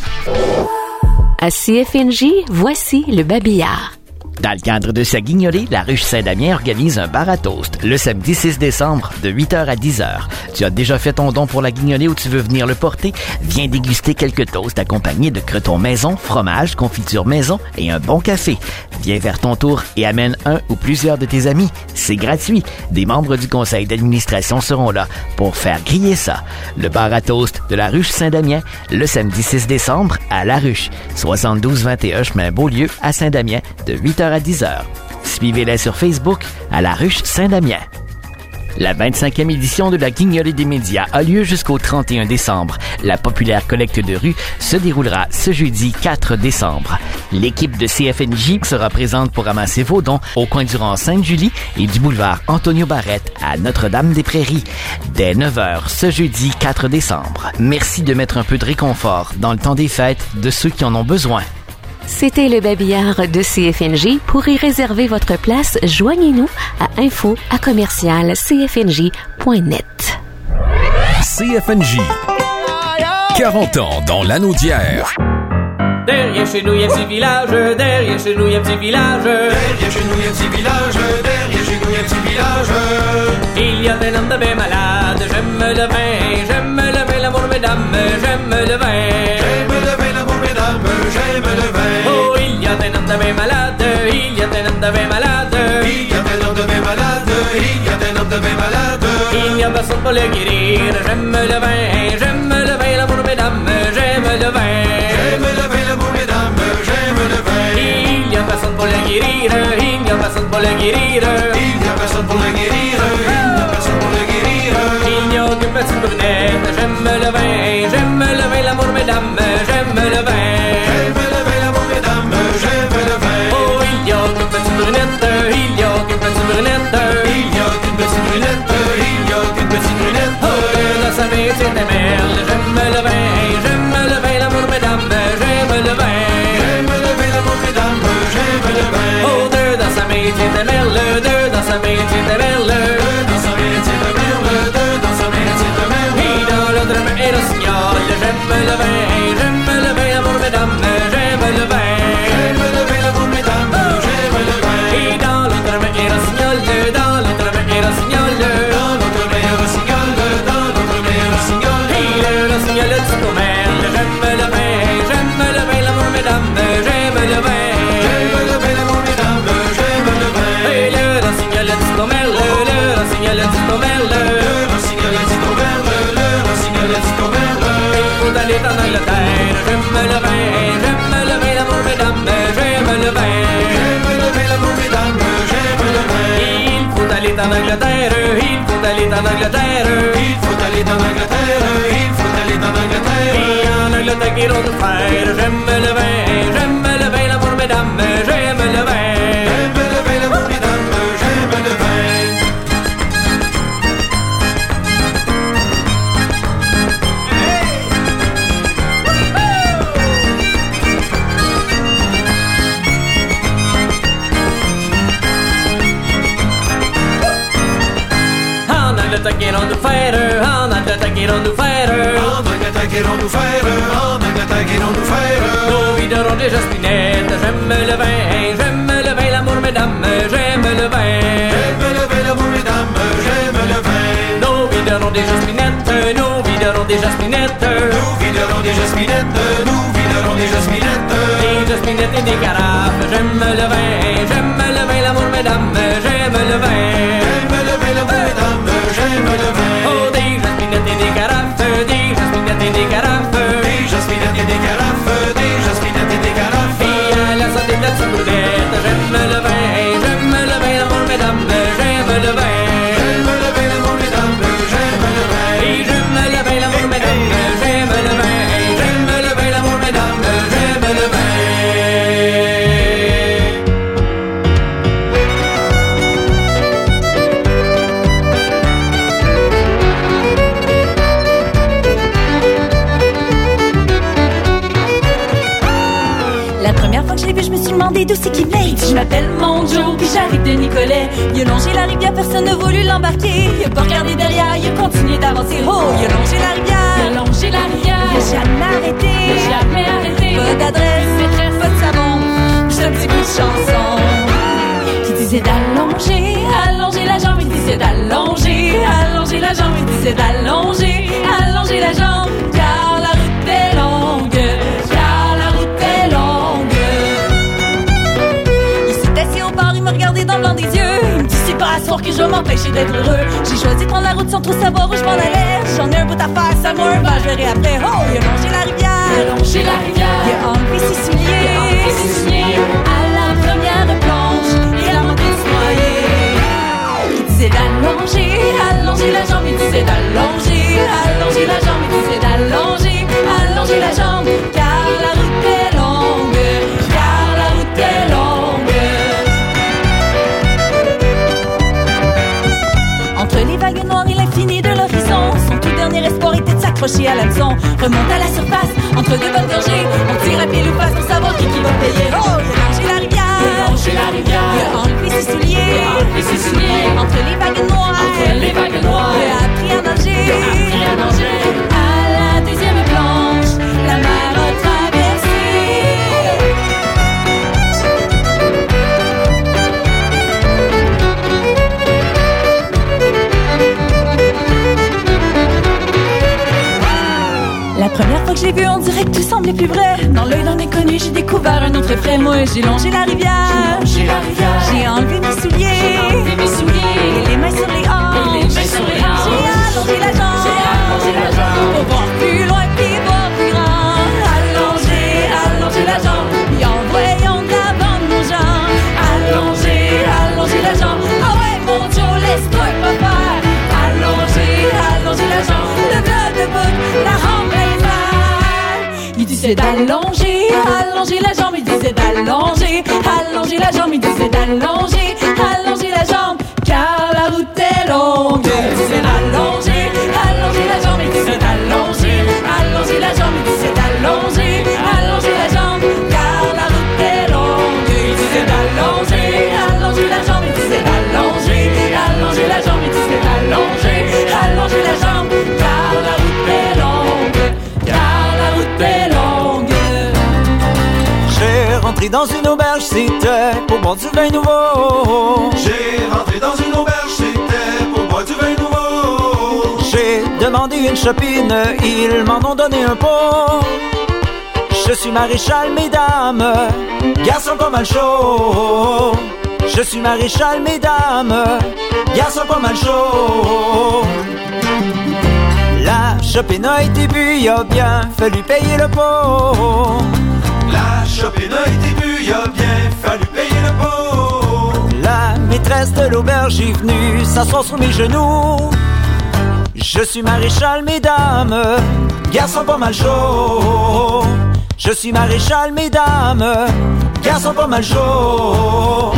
À CFNJ, voici le babillard. Dans le cadre de sa guignolée, la Ruche Saint-Damien organise un bar à toast le samedi 6 décembre de 8h à 10h. Tu as déjà fait ton don pour la guignolée ou tu veux venir le porter? Viens déguster quelques toasts accompagnés de cretons maison, fromage, confiture maison et un bon café. Viens vers ton tour et amène un ou plusieurs de tes amis. C'est gratuit. Des membres du conseil d'administration seront là pour faire griller ça. Le bar à toast de la Ruche Saint-Damien, le samedi 6 décembre à La Ruche, 7221 chemin Beaulieu à Saint-Damien, de 8h à 10h. Suivez-les sur Facebook à La Ruche Saint-Damien. La 25e édition de la Guignolée des médias a lieu jusqu'au 31 décembre. La populaire collecte de rue se déroulera ce jeudi 4 décembre. L'équipe de CFNJ sera présente pour ramasser vos dons au coin du rang Sainte-Julie et du boulevard Antonio Barrette à Notre-Dame-des-Prairies dès 9h ce jeudi 4 décembre. Merci de mettre un peu de réconfort dans le temps des fêtes de ceux qui en ont besoin. C'était le babillard de CFNJ. Pour y réserver votre place, joignez-nous à info@commercialcfnj.net. CFNJ. 40 ans dans l'Anneau d'hier. Des Derrière chez nous, y a un petit village. Derrière chez nous, y a un petit village. Derrière chez nous, y a un petit village. Derrière chez nous, y a un petit village. Il y a un homme de bien malade. J'aime le vin, l'amour, mesdames. J'aime le vin. J'aime le vin, l'amour, mesdames. J'aime le vin. Oh, il y a un homme de bien malade. Il y a un homme de bien malade. Il y a un homme de bien malade. Il y a un homme de bien malade. Il n'y a personne pour le guérir. J'aime le vin, l'amour, mesdames. J'aime le vin. J'aime le vin, l'amour, mesdames. J'aime le vin. Il n'y a personne pour le guérir. Il n'y a personne pour le guérir. Il n'y a personne pour le guérir. Il n'y a personne pour le guérir. Il n'y a aucune petite brunette. J'aime le vin, l'amour, mesdames. J'aime le vin. J'aime le vin, l'amour, mesdames. J'aime le vin. Oh, il n'y a aucune petite brunette. Il n'y a aucune petite brunette. Il n'y a aucune petite brunette. Il n'y a aucune petite brunette. Oh, dans sa main, c'est des merles. J'aime le vin, l'amour, mesdames. J'aime le vin. J'aime le vin, l'amour, mesdames. J'aime le vin. Oh, deux dans sa main, c'est des merles. Deux dans sa main, c'est des merles. Deux dans sa main, c'est des merles. Deux dans sa main, c'est des merles. Et dans l'autre main, est le signal. J'aime le vin, l'amour, mesdames. J'aime le vin. J'aime le vin, l'amour, mesdames. J'aime le vin. Et dans l'autre main, est le signal. Dans l'autre main, est le signal. Dans l'autre main, est le signal. Dans l'autre main, est le signal. Et le signal de Tito-Merle. J'aime le vin, l'amour, mesdames. J'aime le vin. J'aime le vin, l'amour, mesdames. J'aime le vin. Et le signal de Tito-Merle. Le signal de Tito-Merle. Le signal de Tito-Merle. Le signal de Tito-Merle. Il faut aller en Angleterre. J'aime le vin, l'amour, mesdames. J'aime le vin. J'aime le vin, l'amour, mesdames. J'aime le vin. Il faut aller en Angleterre. Il faut aller en Angleterre. Il faut aller en Angleterre. Il faut aller en Angleterre. Et en Angleterre qu'ils ont de faire. J'aime le vin, l'amour, mesdames. J'aime le vin. J'aime le vin, l'amour, mesdames. J'aime le vin. En Angleterre qu'ils ont de faire. En Angleterre qu'ils ont de faire. En Angleterre qu'ils ont de faire. En Angleterre qu'ils ont de faire. Nos vies de ronde et jaspinette. J'aime le vin, l'amour, mesdames. J'aime le vin. J'aime le vin, l'amour, mesdames. J'aime le vin. Nos vies de ronde et jaspinette. Nos vies de ronde et jaspinette. Nous, vie de ronde et jaspinette. Nous, vie de ronde et jaspinette. Des jaspinettes et des carafes. J'aime le vin, l'amour, mesdames. J'aime le vin. J'aime le vin, l'amour, mesdames. J'aime le vin. Oh, des jaspinettes et des carafes. Des jaspinettes et des carafes. Des jaspinettes et des carafes. Des jaspinettes et des carafes. Et à la santé de la petite brunette. J'aime le vin, l'amour, mesdames. J'aime le vin. J'aime le vin, l'amour, mesdames. J'aime le vin. Et j'aime le vin, l'amour, mesdames. J'aime le vin. J'aime le vin, l'amour, mesdames. J'aime le vin. La première fois que je l'ai vu, je me suis demandé d'où c'est qu'il venait. Je m'appelle Monjo, puis j'arrive de Nicolet. Il a longé la rivière, personne n'a voulu l'embarquer. Il a pas regardé derrière, il a continué d'avancer. Oh, il a longé la rivière. Il a longé la rivière. Il a jamais arrêté. Il a jamais arrêté. Pas d'adresse, maîtresse, pas de savon. Juste un petit bout de chanson qui disait d'allonger, allonger la jambe. Il disait d'allonger, allonger la jambe. Il disait d'allonger, allonger la jambe. Car la route est longue. Il m'a regardé dans le blanc des yeux. Il me dit c'est pas à soir que je vais m'empêcher d'être heureux. J'ai choisi de prendre la route sans trop savoir où je m'en allais. J'en ai un bout à faire, ça moi un je verrai après. Oh, il a longé la rivière. Il a longé la rivière. Il a enlevé ses souliers. Il a enlevé ses souliers. À la première plonge, il a monté se noyer. Il disait d'allonger, allonger la jambe. Il disait d'allonger, allonger la jambe. Il disait d'allonger, allonger la jambe. Car la route est longue. Car la route est longue. Entre les vagues noires et l'infini de l'horizon, son tout dernier espoir était de s'accrocher à l'hameçon. Remonte à la surface, entre deux bonnes gorgées, on tire à pile ou face pour savoir qui va payer. Oh, il a longé la rivière. Il a longé la rivière. Il a enlevé ses souliers. Il a enlevé ses souliers. Entre les vagues noires. Entre les vagues noires. Il a appris à nager. Il a appris à nager. À la deuxième planche, la mer a traversé. l'ai vu, on dirait que tout semblait plus vrai. Dans l'œil d'un inconnu, j'ai découvert un autre effet. Moi, j'ai longé la rivière. J'ai enlevé mes souliers. Et les mains sur les hanches. J'ai allongé la jambe. Pour voir plus loin, puis voir plus grand. Allonger la jambe. Puis en voyant de l'avant de nos jambes. Allonger la jambe. Ah ouais, mon Joe, laisse-toi pas faire. Allonger la jambe. Le bloc de bout, la rampe est mal. Il disait d'allonger la jambe. Il disait d'allonger la jambe. Il disait d'allonger la jambe. Car la route est longue. Il disait d'allonger la jambe. Il disait d'allonger la jambe. Il disait d'allonger la jambe. Car la route est longue. Il disait d'allonger la jambe. Il disait d'allonger la jambe. Il disait d'allonger la jambe. Car la route est longue. Car la route est longue. J'ai rentré dans une auberge, c'était pour boire du vin nouveau. J'ai rentré dans une auberge, c'était pour boire du vin nouveau. J'ai demandé une chopine, ils m'en ont donné un pot. Je suis maréchal, mesdames, garçon pas mal chaud. Je suis maréchal, mesdames, garçon pas mal chaud. La chopine a été bue, il a bien fallu payer le pot. La chopine a été bue, il a bien fallu payer le pot. La maîtresse de l'auberge est venue s'asseoir sur mes genoux. Je suis maréchal, mesdames, garçon pas mal chaud. Je suis maréchal, mesdames, garçon pas mal chaud.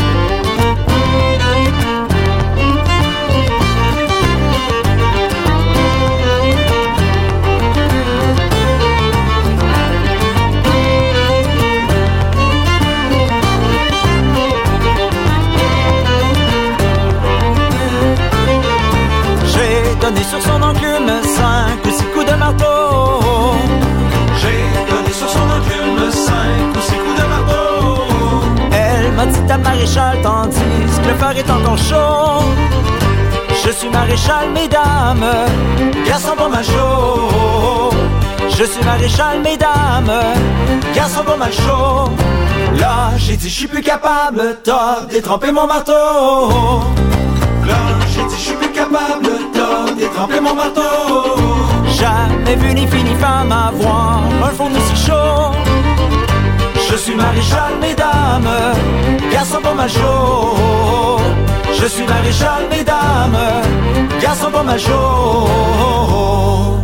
J'ai donné sur son enclume 5 ou 6 coups de marteau. J'ai donné sur son enclume 5 ou 6 coups de marteau. Elle m'a dit ta maréchal tandis que le fer est encore chaud. Je suis maréchal, mesdames, garçon pas mal chaud. Je suis maréchal, mesdames, garçon pas mal chaud. Là, j'ai dit, je suis plus capable, t'as détrempé mon marteau. Là, j'ai dit, je suis plus capable, t'as détrempé mon marteau. Jamais vu ni fille ni femme avoir un fourneau si chaud. Je suis maréchal, mesdames, garçon pas mal chaud. Je suis maréchal, mesdames, garçon pas mal chaud.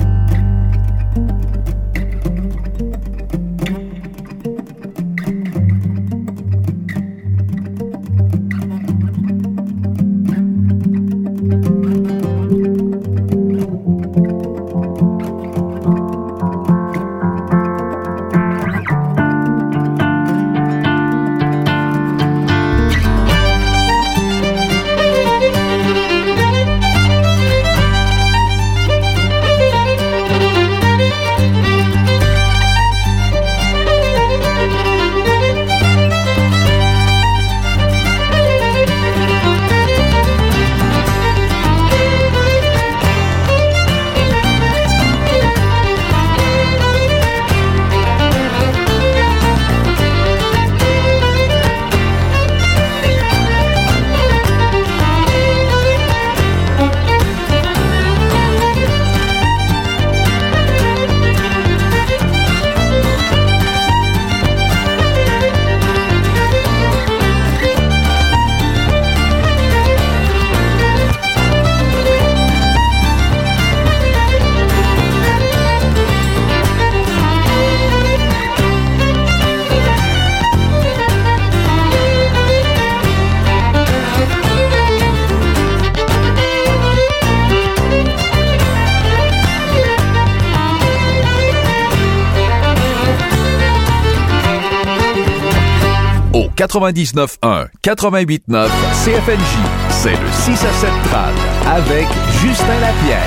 Au 99.1, 88.9 CFNJ, c'est le 6 à 7 trad avec Justin Lapierre.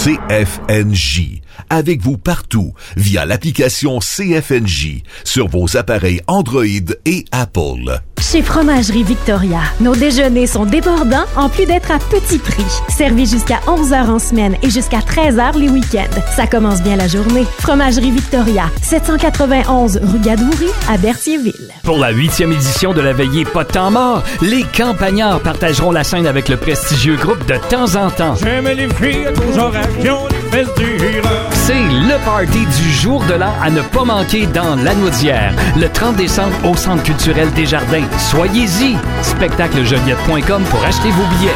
CFNJ. Avec vous partout via l'application CFNJ sur vos appareils Android et Apple. Chez Fromagerie Victoria, nos déjeuners sont débordants en plus d'être à petit prix. Servis jusqu'à 11h en semaine et jusqu'à 13h les week-ends. Ça commence bien la journée. Fromagerie Victoria, 791 rue Gadoury à Berthierville. Pour la 8e édition de la veillée Pas de temps mort, les Campagnards partageront la scène avec le prestigieux groupe De temps en temps. J'aime les filles aux orations, les fesses dures. C'est le party du jour de l'an à ne pas manquer dans Lanaudière, le 30 décembre au Centre culturel Desjardins. Soyez-y! Spectaclejoliette.com pour acheter vos billets.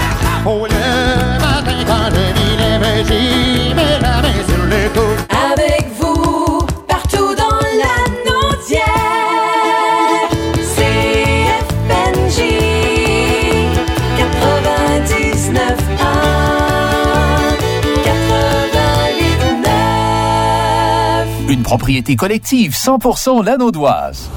Avec vous, partout dans Lanaudière, CFNJ 99 88 9. Une propriété collective 100% lanaudoise.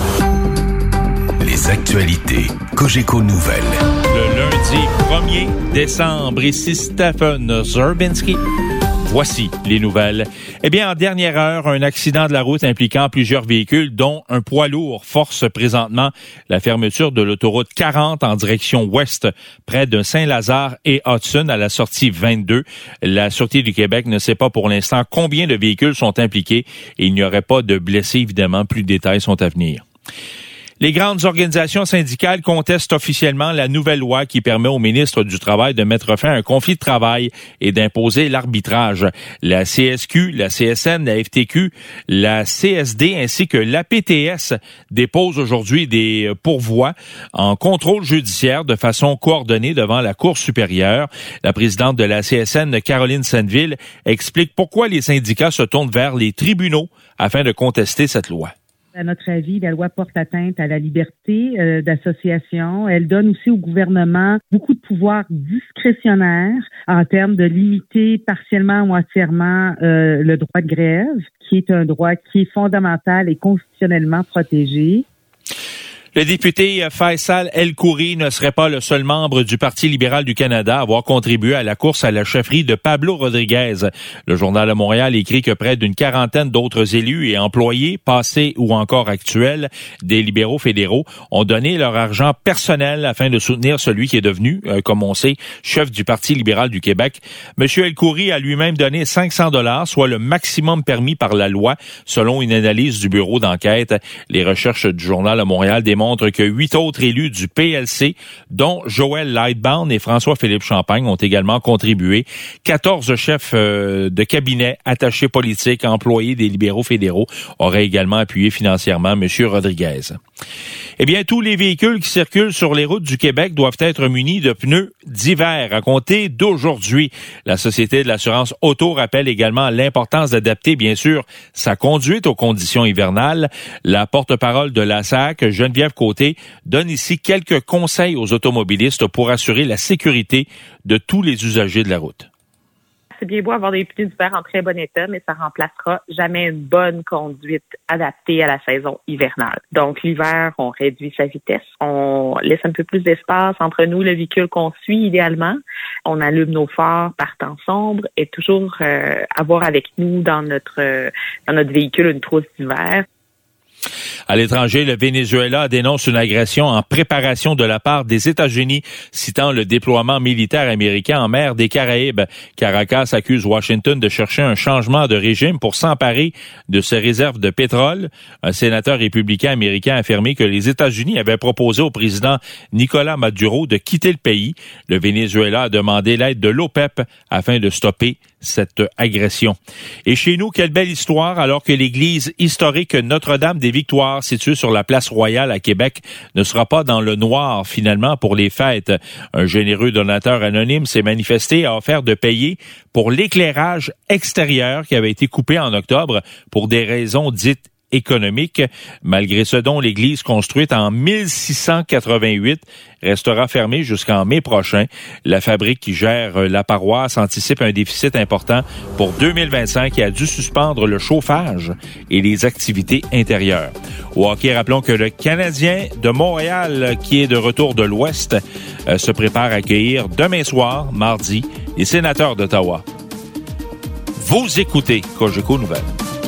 Les actualités Cogeco Nouvelles. Le lundi 1er décembre, ici Stephen Zerbinski. Voici les nouvelles. Eh bien, en dernière heure, un accident de la route impliquant plusieurs véhicules, dont un poids lourd, force présentement la fermeture de l'autoroute 40 en direction ouest, près de Saint-Lazare et Hudson, à la sortie 22. La Sûreté du Québec ne sait pas pour l'instant combien de véhicules sont impliqués et il n'y aurait pas de blessés, évidemment. Plus de détails sont à venir. Les grandes organisations syndicales contestent officiellement la nouvelle loi qui permet au ministre du Travail de mettre fin à un conflit de travail et d'imposer l'arbitrage. La CSQ, la CSN, la FTQ, la CSD ainsi que l'APTS déposent aujourd'hui des pourvois en contrôle judiciaire de façon coordonnée devant la Cour supérieure. La présidente de la CSN, Caroline Senneville, explique pourquoi les syndicats se tournent vers les tribunaux afin de contester cette loi. À notre avis, la loi porte atteinte à la liberté d'association. Elle donne aussi au gouvernement beaucoup de pouvoirs discrétionnaires en termes de limiter partiellement ou entièrement le droit de grève, qui est un droit qui est fondamental et constitutionnellement protégé. Le député Faisal El-Khoury ne serait pas le seul membre du Parti libéral du Canada à avoir contribué à la course à la chefferie de Pablo Rodriguez. Le Journal de Montréal écrit que près d'une quarantaine d'autres élus et employés, passés ou encore actuels, des libéraux fédéraux, ont donné leur argent personnel afin de soutenir celui qui est devenu, comme on sait, chef du Parti libéral du Québec. Monsieur El-Khoury a lui-même donné 500 $, soit le maximum permis par la loi, selon une analyse du bureau d'enquête. Les recherches du Journal de Montréal démontrent que 8 autres élus du PLC, dont Joël Lightbound et François-Philippe Champagne, ont également contribué. 14 chefs de cabinet, attachés politiques, employés des libéraux fédéraux auraient également appuyé financièrement M. Rodriguez. Eh bien, tous les véhicules qui circulent sur les routes du Québec doivent être munis de pneus d'hiver à compter d'aujourd'hui. La Société de l'assurance auto rappelle également l'importance d'adapter, bien sûr, sa conduite aux conditions hivernales. La porte-parole de la SAC, Geneviève Côté, donne ici quelques conseils aux automobilistes pour assurer la sécurité de tous les usagers de la route. C'est bien beau avoir des pneus d'hiver en très bon état, mais ça remplacera jamais une bonne conduite adaptée à la saison hivernale. Donc, l'hiver, on réduit sa vitesse, on laisse un peu plus d'espace entre nous, le véhicule qu'on suit idéalement. On allume nos phares par temps sombre et toujours avoir avec nous dans notre véhicule une trousse d'hiver. À l'étranger, le Venezuela dénonce une agression en préparation de la part des États-Unis, citant le déploiement militaire américain en mer des Caraïbes. Caracas accuse Washington de chercher un changement de régime pour s'emparer de ses réserves de pétrole. Un sénateur républicain américain a affirmé que les États-Unis avaient proposé au président Nicolás Maduro de quitter le pays. Le Venezuela a demandé l'aide de l'OPEP afin de stopper cette agression. Et chez nous, quelle belle histoire, alors que l'église historique Notre-Dame des Victoires, située sur la place Royale à Québec, ne sera pas dans le noir finalement pour les fêtes. Un généreux donateur anonyme s'est manifesté et a offert de payer pour l'éclairage extérieur qui avait été coupé en octobre pour des raisons dites économique. Malgré ce don, l'église construite en 1688 restera fermée jusqu'en mai prochain. La fabrique qui gère la paroisse anticipe un déficit important pour 2025 et a dû suspendre le chauffage et les activités intérieures. Au hockey, rappelons que le Canadien de Montréal, qui est de retour de l'Ouest, se prépare à accueillir demain soir, mardi, les Sénateurs d'Ottawa. Vous écoutez Cogeco Nouvelles.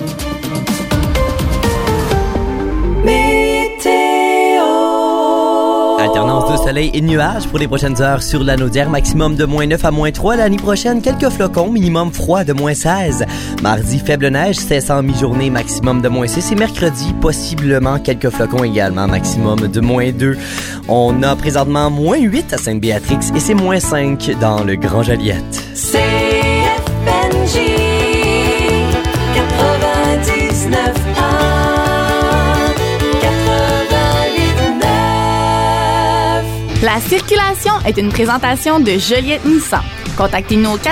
Alternance de soleil et de nuages pour les prochaines heures sur la Naudière. Maximum de -9 à -3. L'année prochaine, quelques flocons. Minimum froid de -16. Mardi, faible neige, cessant en mi-journée. Maximum de -6. Et mercredi, possiblement quelques flocons également. Maximum de -2. On a présentement -8 à Sainte-Béatrix et c'est -5 dans le Grand Joliette. CFNJ 99 La circulation est une présentation de Joliette Nissan. Contactez-nous au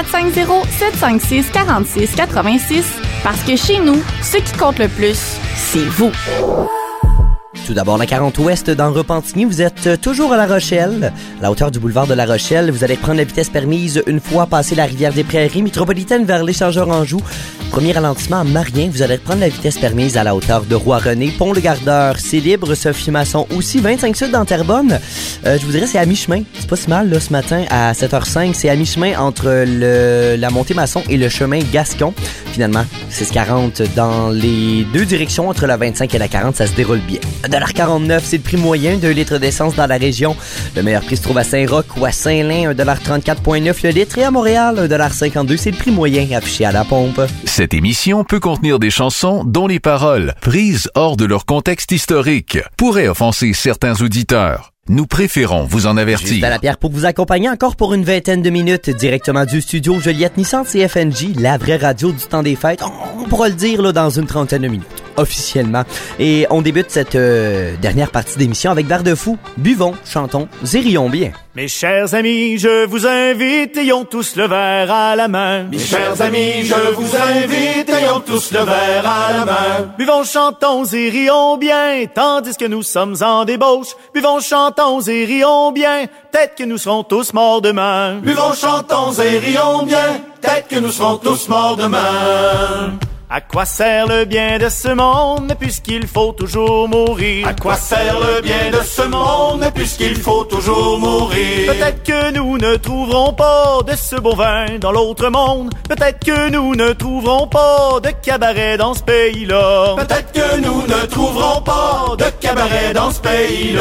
450-756-4686 parce que chez nous, ce qui compte le plus, c'est vous. Tout d'abord, la 40 Ouest dans Repentigny. Vous êtes toujours à La Rochelle, à la hauteur du boulevard de La Rochelle. Vous allez prendre la vitesse permise une fois passé la rivière des Prairies métropolitaine vers l'échangeur Anjou. Premier ralentissement à Marien. Vous allez prendre la vitesse permise à la hauteur de Roi-René. Pont-le-Gardeur, c'est libre. Sophie Masson aussi. 25 Sud dans Terrebonne. Je vous dirais, c'est à mi-chemin. C'est pas si mal, là, ce matin, à 7h05. C'est à mi-chemin entre la montée Masson et le chemin Gascon. Finalement, 6,40 dans les deux directions, entre la 25 et la 40. Ça se déroule bien. 1,49 $, c'est le prix moyen d'un litre d'essence dans la région. Le meilleur prix se trouve à Saint-Roch ou à Saint-Lin, 1,34,9 $ le litre. Et à Montréal, 1,52 $, c'est le prix moyen affiché à la pompe. Cette émission peut contenir des chansons dont les paroles, prises hors de leur contexte historique, pourraient offenser certains auditeurs. Nous préférons vous en avertir. Juste à la pierre pour vous accompagner encore pour une vingtaine de minutes directement du studio Joliette Nissan CFNJ, la vraie radio du temps des fêtes. On pourra le dire là, dans une trentaine de minutes, officiellement. Et on débute cette dernière partie d'émission avec Verre de Fou. Buvons, chantons et rions bien. Mes chers amis, je vous invite, ayons tous le verre à la main. Mes chers amis, je vous invite, ayons tous le verre à la main. Buvons, chantons et rions bien, tandis que nous sommes en débauche. Buvons, chantons et rions bien, peut-être que nous serons tous morts demain. Buvons, chantons et rions bien, peut-être que nous serons tous morts demain. À quoi sert le bien de ce monde puisqu'il faut toujours mourir? À quoi sert le bien de ce monde puisqu'il faut toujours mourir? Peut-être que nous ne trouverons pas de ce beau vin dans l'autre monde. Peut-être que nous ne trouverons pas de cabaret dans ce pays-là. Peut-être que nous ne trouverons pas de cabaret dans ce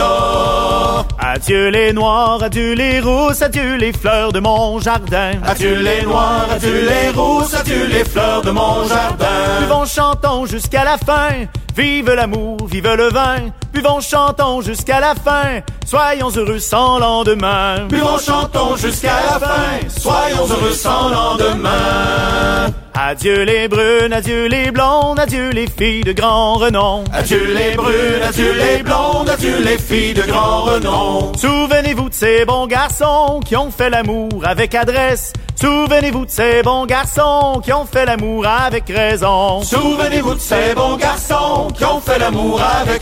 pays-là. Adieu les noirs, adieu les rousses, adieu les fleurs de mon jardin. Adieu les noirs, adieu les rousses, adieu les fleurs de mon jardin. Buvons, chantons jusqu'à la fin. Vive l'amour, vive le vin. Buvons, chantons jusqu'à la fin. Soyons heureux sans lendemain. Buvons, chantons jusqu'à la fin. Soyons heureux sans lendemain. Adieu les brunes, adieu les blondes, adieu les filles de grand renom. Adieu les brunes, adieu les blondes, adieu les filles de grand renom. Souvenez-vous de ces bons garçons qui ont fait l'amour avec adresse. Souvenez-vous de ces bons garçons qui ont fait l'amour avec raison. Souvenez-vous de ces bons garçons qui ont fait l'amour avec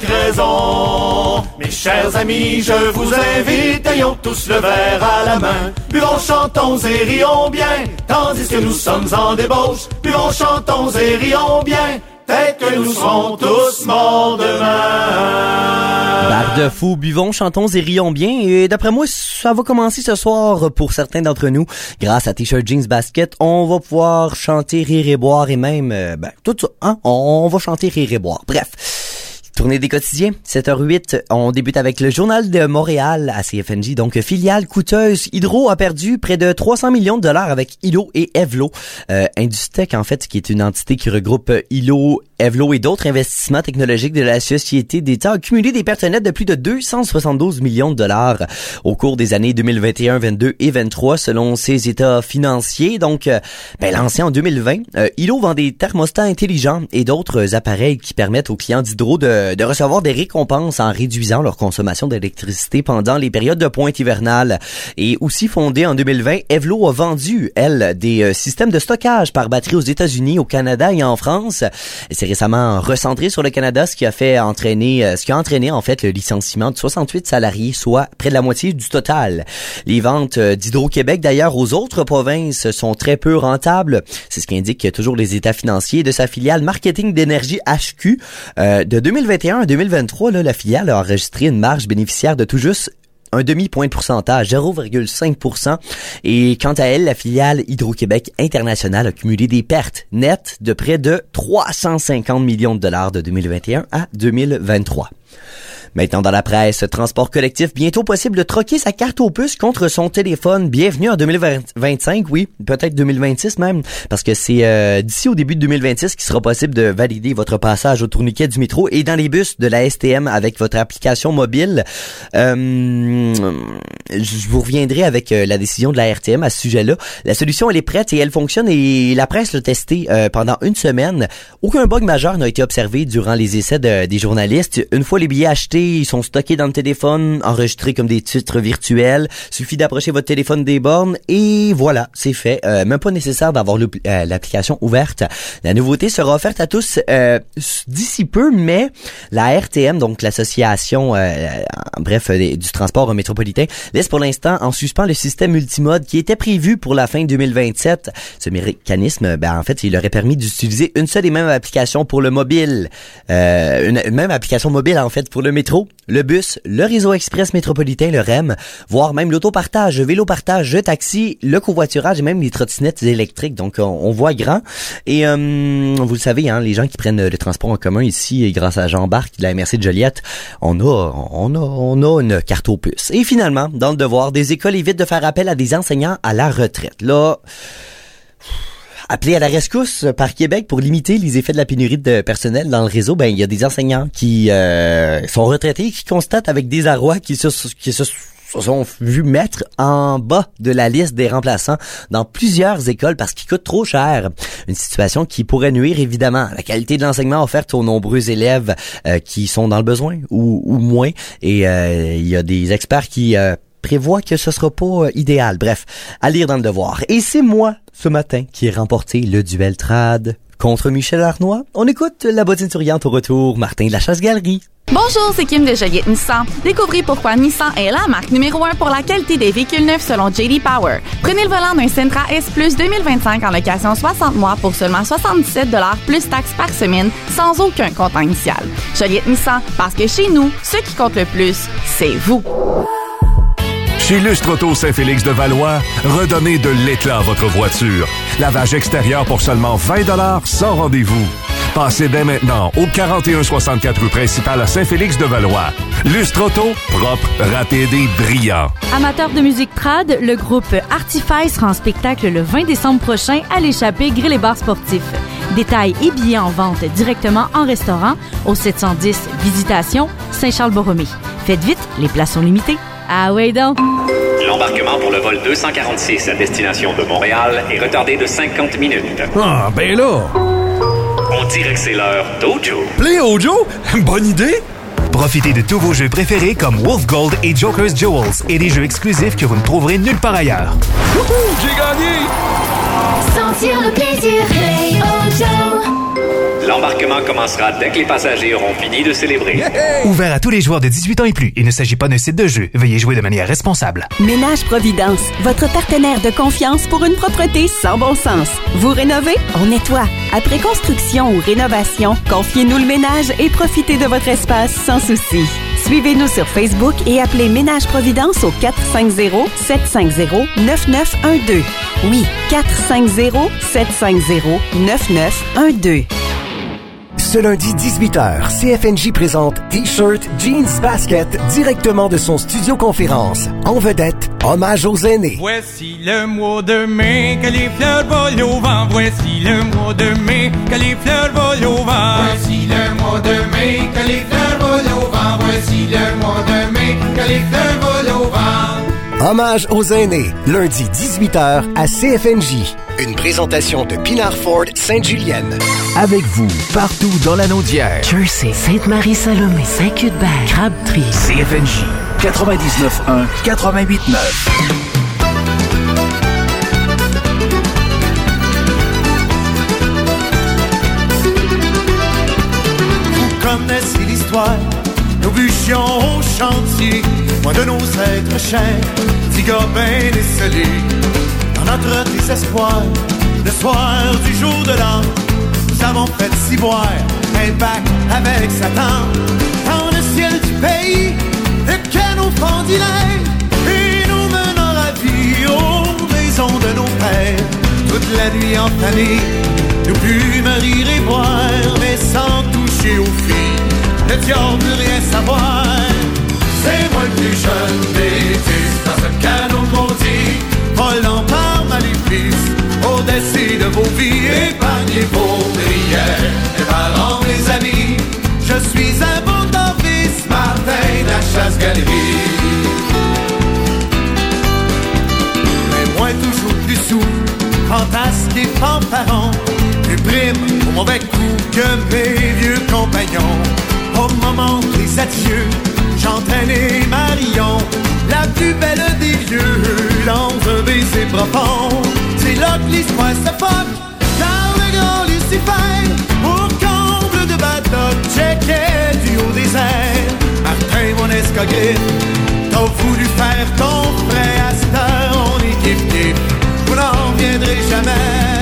raison. Mes chers amis, je vous invite, ayons tous le verre à la main. Buvons, chantons et rions bien, tandis que nous sommes en débauche. Buvons, chantons et rions bien, peut-être que nous serons tous morts demain. Barre de Fou, buvons, chantons et rions bien. Et d'après moi, ça va commencer ce soir pour certains d'entre nous. Grâce à T-shirt Jeans Basket, on va pouvoir chanter, rire et boire et même, tout ça, hein? On va chanter, rire et boire. Bref. Tournée des quotidiens, 7h08, on débute avec le Journal de Montréal à CFNJ, donc filiale coûteuse. Hydro a perdu près de 300 millions de dollars avec Hilo et Evlo. Industech, en fait, qui est une entité qui regroupe Hilo, Evlo et d'autres investissements technologiques de la société d'État, a cumulé des pertes nettes de plus de 272 millions de dollars au cours des années 2021, 22 et 23, selon ses états financiers. Donc, lancé en 2020, Hilo vend des thermostats intelligents et d'autres appareils qui permettent aux clients d'Hydro de recevoir des récompenses en réduisant leur consommation d'électricité pendant les périodes de pointe hivernale. Et aussi fondé en 2020, Evlo a vendu, elle, des systèmes de stockage par batterie aux États-Unis, au Canada et en France. Et c'est récemment recentré sur le Canada, ce qui a entraîné en fait le licenciement de 68 salariés, soit près de la moitié du total. Les ventes d'Hydro-Québec, d'ailleurs, aux autres provinces sont très peu rentables. C'est ce qu'indique toujours les états financiers de sa filiale marketing d'énergie HQ. De 2021 à 2023, là, la filiale a enregistré une marge bénéficiaire de tout juste un demi-point de pourcentage, 0,5%. Et quant à elle, la filiale Hydro-Québec International a cumulé des pertes nettes de près de 350 millions de dollars de 2021 à 2023. Maintenant dans la presse, transport collectif, bientôt possible de troquer sa carte aux puces contre son téléphone. Bienvenue en 2025, oui, peut-être 2026 même, parce que c'est d'ici au début de 2026 qu'il sera possible de valider votre passage au tourniquet du métro et dans les bus de la STM avec votre application mobile. Je vous reviendrai avec la décision de la RTM à ce sujet-là. La solution, elle est prête et elle fonctionne et la presse l'a testée pendant une semaine. Aucun bug majeur n'a été observé durant les essais des journalistes. Une fois les billets achetés, ils sont stockés dans le téléphone, enregistrés comme des titres virtuels. Suffit d'approcher votre téléphone des bornes et voilà, c'est fait. Même pas nécessaire d'avoir l'application ouverte. La nouveauté sera offerte à tous d'ici peu, mais la RTM, donc l'association du transport métropolitain, laisse pour l'instant en suspens le système multimode qui était prévu pour la fin 2027. Ce mécanisme, en fait, il aurait permis d'utiliser une seule et même application pour le mobile. Une même application mobile, en fait, pour le métro, le bus, le réseau express métropolitain, le REM, voire même l'autopartage, le vélo-partage, le taxi, le covoiturage et même les trottinettes électriques. Donc, on voit grand. Et vous le savez, hein, les gens qui prennent le transport en commun ici, et grâce à Jean-Barc de la MRC de Joliette, on a une carte aux puces. Et finalement, dans le devoir, des écoles évitent de faire appel à des enseignants à la retraite. Là, appelé à la rescousse par Québec pour limiter les effets de la pénurie de personnel dans le réseau, il y a des enseignants qui sont retraités, qui constatent avec désarroi qu'ils se sont vus mettre en bas de la liste des remplaçants dans plusieurs écoles parce qu'ils coûtent trop cher. Une situation qui pourrait nuire évidemment à la qualité de l'enseignement offerte aux nombreux élèves qui sont dans le besoin ou moins. Et il y a des experts qui prévoit que ce sera pas idéal. Bref, à lire dans le devoir. Et c'est moi, ce matin, qui ai remporté le duel trad contre Michel Arnois. On écoute la bottine souriante au retour, Martin de la Chasse-Galerie. Bonjour, c'est Kim de Joliette Nissan. Découvrez pourquoi Nissan est la marque numéro 1 pour la qualité des véhicules neufs selon J.D. Power. Prenez le volant d'un Sentra S Plus 2025 en location 60 mois pour seulement 77 $ plus taxes par semaine sans aucun comptant initial. Joliette Nissan, parce que chez nous, ce qui compte le plus, c'est vous. Chez Lustre Auto Saint-Félix de Valois, redonnez de l'éclat à votre voiture. Lavage extérieur pour seulement 20 $ sans rendez-vous. Passez dès maintenant au 4164 rue principale à Saint-Félix de Valois. Lustre Auto, propre, rapide et brillant. Amateurs de musique trad, le groupe Artify sera en spectacle le 20 décembre prochain à l'Échappée Grill et Bar Sportif. Détails et billets en vente directement en restaurant au 710 Visitation Saint-Charles-Borromée. Faites vite, les places sont limitées. Ah ouais donc! L'embarquement pour le vol 246 à destination de Montréal est retardé de 50 minutes. Ah, ben là! On dirait que c'est l'heure d'Ojo. Play Ojo? Bonne idée! Profitez de tous vos jeux préférés comme Wolf Gold et Joker's Jewels et des jeux exclusifs que vous ne trouverez nulle part ailleurs. Wouhou! J'ai gagné! Sentir le plaisir, Play Ojo! L'embarquement commencera dès que les passagers auront fini de célébrer. Yeah! Ouvert à tous les joueurs de 18 ans et plus. Il ne s'agit pas d'un site de jeu. Veuillez jouer de manière responsable. Ménage Providence, votre partenaire de confiance pour une propreté sans bon sens. Vous rénovez? On nettoie. Après construction ou rénovation, confiez-nous le ménage et profitez de votre espace sans souci. Suivez-nous sur Facebook et appelez Ménage Providence au 450-750-9912. Oui, 450-750-9912. Ce lundi 18h, CFNJ présente T-shirt, jeans, basket directement de son studio conférence. En vedette, hommage aux aînés. Voici le mois de mai, que les fleurs volent au vent. Voici le mois de mai, que les fleurs volent au vent. Voici le mois de mai, que les fleurs volent au vent. Voici le mois de mai, que les fleurs volent au vent. Hommage aux aînés, lundi 18h à CFNJ. Une présentation de Pinard Ford Sainte-Julienne. Avec vous, partout dans la Naudière. Jersey, Sainte-Marie-Salomé, Saint-Cuthbert, Crabtree. CFNJ 99.1, 88.9. Vous connaissez l'histoire, nos bûchions au chantier, loin de nos êtres chers, petits gars ben décelés. Dans notre désespoir, le soir du jour de l'an, nous avons fait ciboire un bac avec Satan. Dans le ciel du pays, le canot fendilaire et nous menant ravis aux maisons de nos pères. Toute la nuit en famille, nous pûmes rire et boire, mais sans toucher aux filles, le diable ne rien savoir. C'est moi le plus jeune des dix dans ce canot maudit, volant par maléfice, au-dessus de vos vies, épargnez vos prières, les parents, les amis. Je suis un beau novice, Martin de la Chasse-Galerie. Mais moi toujours plus sous, fantasque et fanfaron, plus prime au mauvais coup que mes vieux compagnons. Au moment des adieux, j'entraînais Marion, la plus belle des vieux, dans un baiser profond. C'est là que l'histoire se foque, car le grand Lucifer, au comble de batotte, checkait du haut des airs. Martin, mon escogriffe, t'as voulu faire ton frère à cette heure, on est kiff-kiff, vous n'en reviendrez jamais.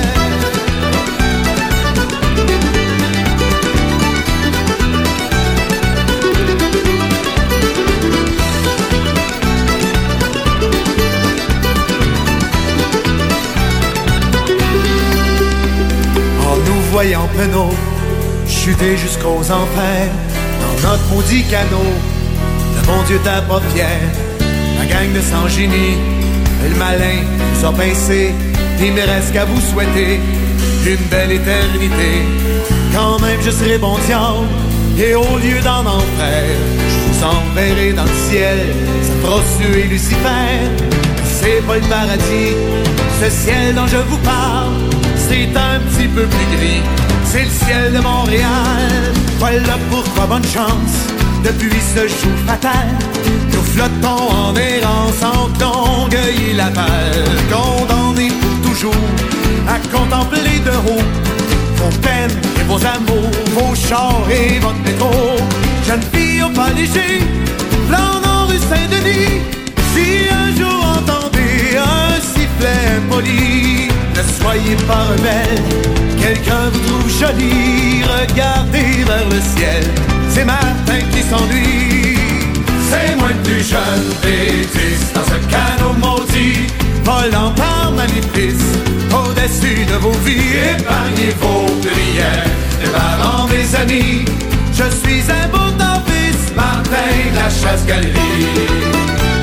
Voyant penaud, chuter jusqu'aux enfers, dans notre maudit canot, le bon Dieu t'a pas fier. La gang de sans-génie, le malin nous a pincé, il me reste qu'à vous souhaiter une belle éternité. Quand même je serai bon diable, et au lieu d'en enfer, je vous enverrai dans le ciel, ça fera suer Lucifer. C'est pas le paradis, ce ciel dont je vous parle, c'est un petit peu plus gris, c'est le ciel de Montréal. Voilà pourquoi bonne chance, depuis ce jour fatal, nous flottons en errance en Longueuil la balle, condamnés pour toujours à contempler de haut vos peines et vos amours, vos chars et votre métro. Jeune fille au pas léger, flânant rue Saint-Denis, si un jour entendez un sifflet impoli, ne soyez pas rebelle, quelqu'un vous trouve jolie, regardez vers le ciel, c'est Martin qui s'ennuie. C'est moi le plus jeune des dix dans ce canot maudit, volant par maléfice, au-dessus de vos vies, épargnez vos prières, les parents, mes amis. Je suis un beau novice, Martin de la Chasse-Galerie.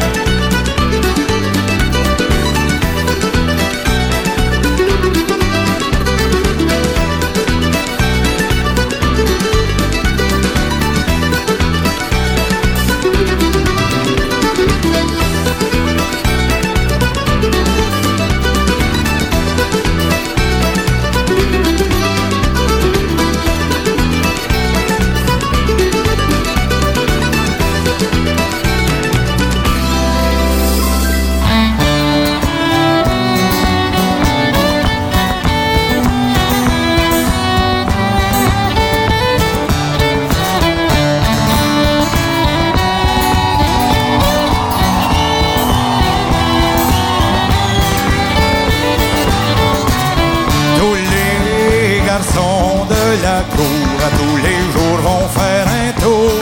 À tous les jours vont faire un tour,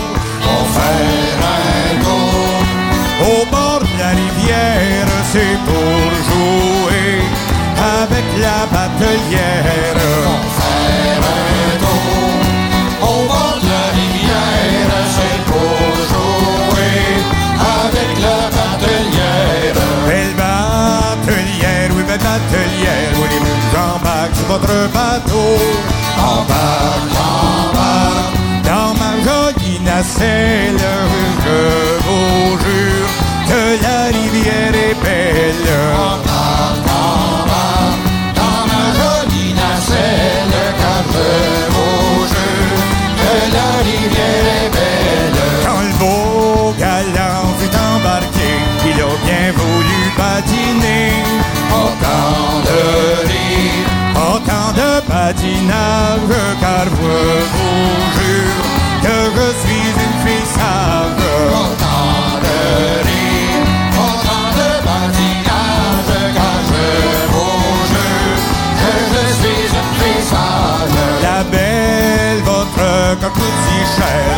au bord de la rivière, c'est pour jouer avec la batelière. Vont faire un tour, au bord de la rivière, c'est pour jouer avec la batelière. Belle batelière, oui belle batelière, voulez-vous embarquer sur votre bateau? Embarque dans ma jolie nacelle, je vous jure que la rivière est belle. Embarque dans ma jolie nacelle, car je vous jure que la rivière est belle. Quand le beau galant fut embarqué, il a bien voulu patiner. Autant de rire, autant de patinage, car je vous jure que je suis une fille sage. Autant de rire, autant de patinage, car je vous jure que je suis une fille sage. La belle, votre cocotte si chère,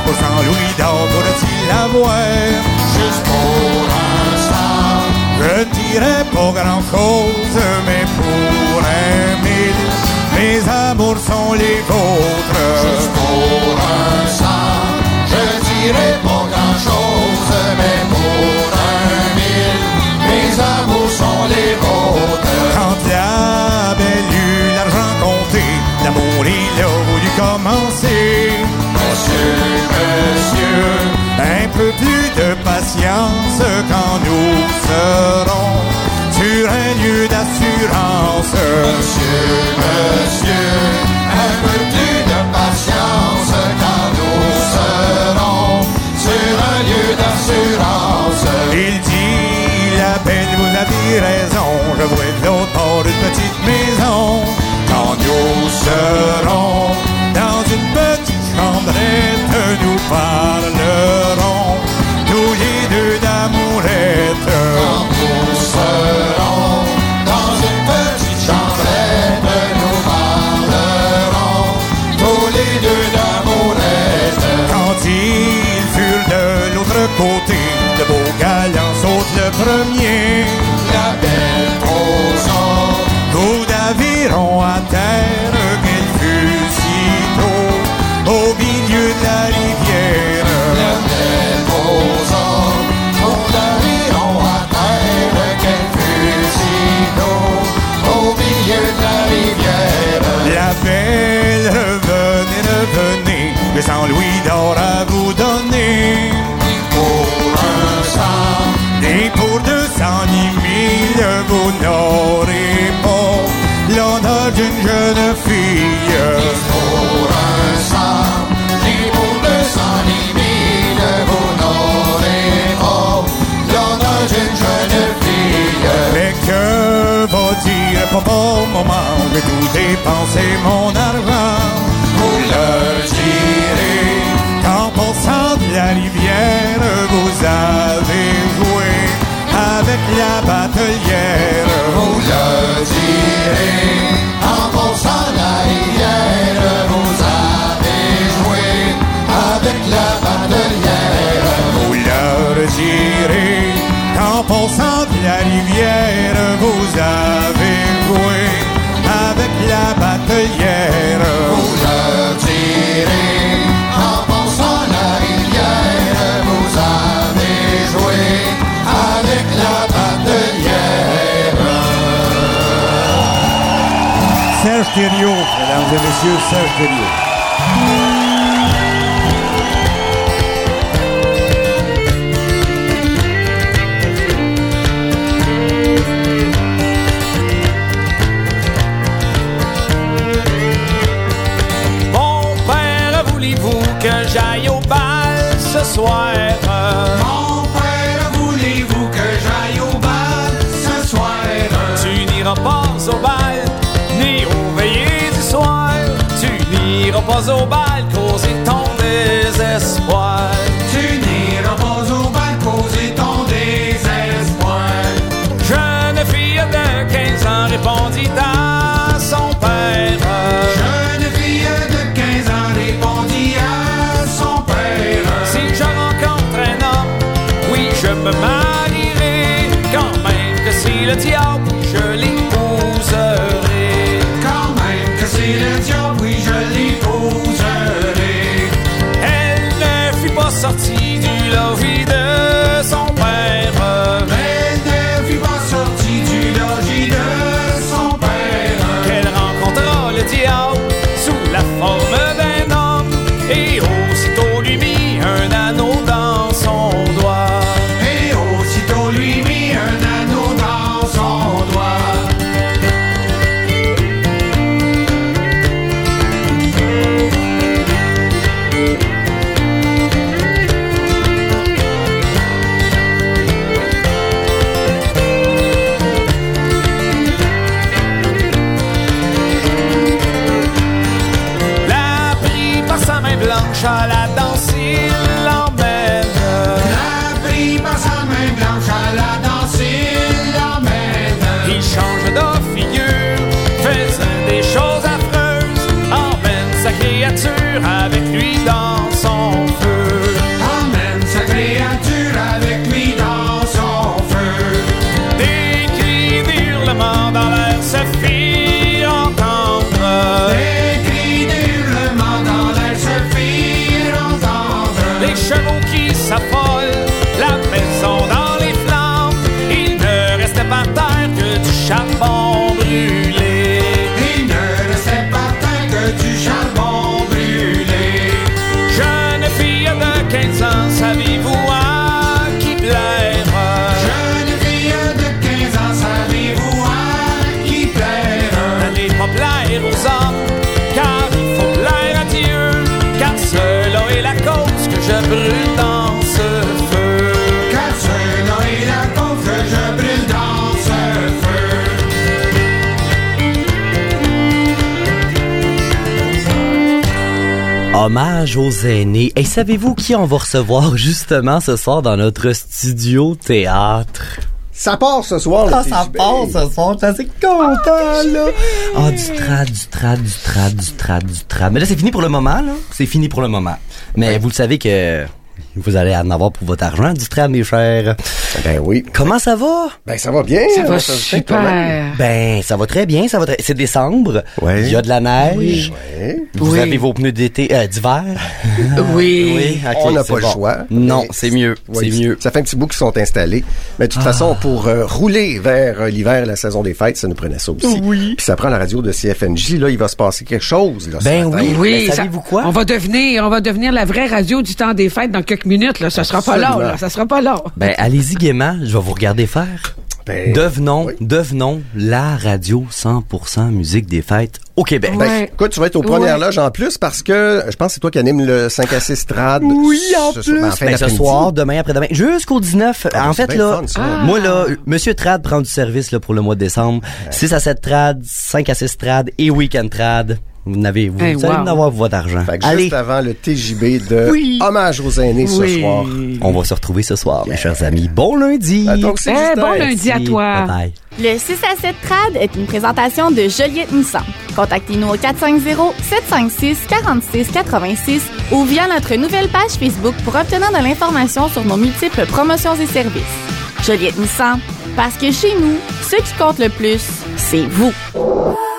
pour 100 louis d'or pourrait-il avoir? Juste pour un cent, je dirais pas grand-chose, mais pour 1 000, mes amours sont les vôtres. Juste pour un cent, je dirais pas grand-chose, mais pour 1 000, mes amours sont les vôtres. Quand la belle eut l'argent compté, l'amour il a voulu commencer. Monsieur, monsieur, un peu plus de patience quand nous serons sur un lieu d'assurance. Monsieur, monsieur, un peu plus de patience quand nous serons sur un lieu d'assurance. Il dit, la belle, vous avez raison, je vois de l'autre bord une petite maison. Quand nous serons dans une petite chambrette, nous parlerons tous les deux d'amourette. Quand nous serons dans une petite chambrette, nous parlerons tous les deux d'amourette. Quand ils furent de l'autre côté, le beau galant saute le premier. La belle posant coup d'aviron à terre, qu'elle fut sitôt au milieu de la rivière. La belle posant coup d'aviron à terre, qu'elle fut sitôt au milieu de la rivière. La belle, revenez, revenez, de 100 louis d'or à vous donner. Et pour un cent, et pour 210 000, vous n'aurez pas l'honneur d'une jeune fille. Et pour un cent, et pour 210 000, vous n'aurez pas l'honneur d'une jeune fille. Mais que va dire papa, maman, j'ai tout dépensé mon argent. Vous leur direz qu'en passant de la rivière, vous avez joué avec la batelière. Vous leur direz, en passant la rivière, vous avez joué avec la batelière. Vous leur direz, en passant la rivière, vous avez joué avec la batelière. Vous leur direz, en passant la rivière, vous avez joué avec la batelière. Serge Thériault, mesdames et messieurs, Serge Thériault. Mon père, voulez-vous que j'aille au bal ce soir? Mon père, voulez-vous que j'aille au bal ce soir? Tu n'iras pas au bal, ni aux veillées du soir. Tu n'iras pas au bal causer ton désespoir. Tu n'iras pas au bal causer ton désespoir. Jeune fille de 15 ans répondit à son père. Jeune fille de 15 ans répondit à son père. Si je rencontre un homme, oui je me marierai. Quand même que c'est le diable, je l'épouserai. Quand même que c'est le diable, oui je l'épouserai. Elle ne fut pas sortie du logis de son père. Elle ne fut pas sortie du logis de son père. Qu'elle rencontra le diable sous la forme d'un homme. Et aussitôt lui mit un anneau dans son doigt. Et aussitôt lui mit un anneau dans son doigt. La pris par sa main blanche à la danse, il l'emmène. La pris par sa main blanche à la danse, il l'emmène. Il change de figure, fait des choses affreuses, emmène sa créature avec lui dans son feu. Hommage aux aînés. Et savez-vous qui on va recevoir justement ce soir dans notre studio théâtre? Ça part ce soir, là. Ça part ce soir. Je suis assez content, là. Ah, du trad. Mais là, c'est fini pour le moment, là. C'est fini pour le moment. Mais vous le savez que vous allez en avoir pour votre argent, du trad, mes chers. Ben oui. Comment ça va? Ben, ça va bien. Ça va super. Ben, ça va très bien. C'est décembre. Ouais. Il y a de la neige. Oui. Vous avez vos pneus d'été, d'hiver. Oui. Okay, on n'a pas le choix. Non, c'est mieux. Oui, c'est mieux. Ça fait un petit bout qu'ils sont installés. Mais de toute façon, pour rouler vers l'hiver, la saison des fêtes, ça nous prenait ça aussi. Oui. Puis ça prend la radio de CFNJ. Là, il va se passer quelque chose. Là, ben oui. Oui. Ben, savez-vous quoi? On va devenir la vraie radio du temps des fêtes dans quelques minutes. Là. Ça sera pas long. Là. Ça sera pas long. Ben, allez-y gaiement. Je vais vous regarder faire. Ben, devenons la radio 100% musique des fêtes au Québec. Ben, écoute, tu vas être aux premières loges en plus parce que je pense que c'est toi qui anime le 5 à 6 trad. Oui, en plus. Ce soir, demain, après-demain, jusqu'au 19. En fait, là, moi, là, Monsieur Trad prend du service là, pour le mois de décembre. 6 à 7 trad, 5 à 6 trad et week-end trad. Vous allez en avoir votre argent. Fait que juste avant le TJB de Hommage aux aînés ce soir. On va se retrouver ce soir, mes chers amis. Bon lundi! Bon lundi à toi! Bye-bye. Le 6 à 7 Trad est une présentation de Joliette Nissan. Contactez-nous au 450-756-4686 ou via notre nouvelle page Facebook pour obtenir de l'information sur nos multiples promotions et services. Joliette Nissan, parce que chez nous, ce qui compte le plus, c'est vous.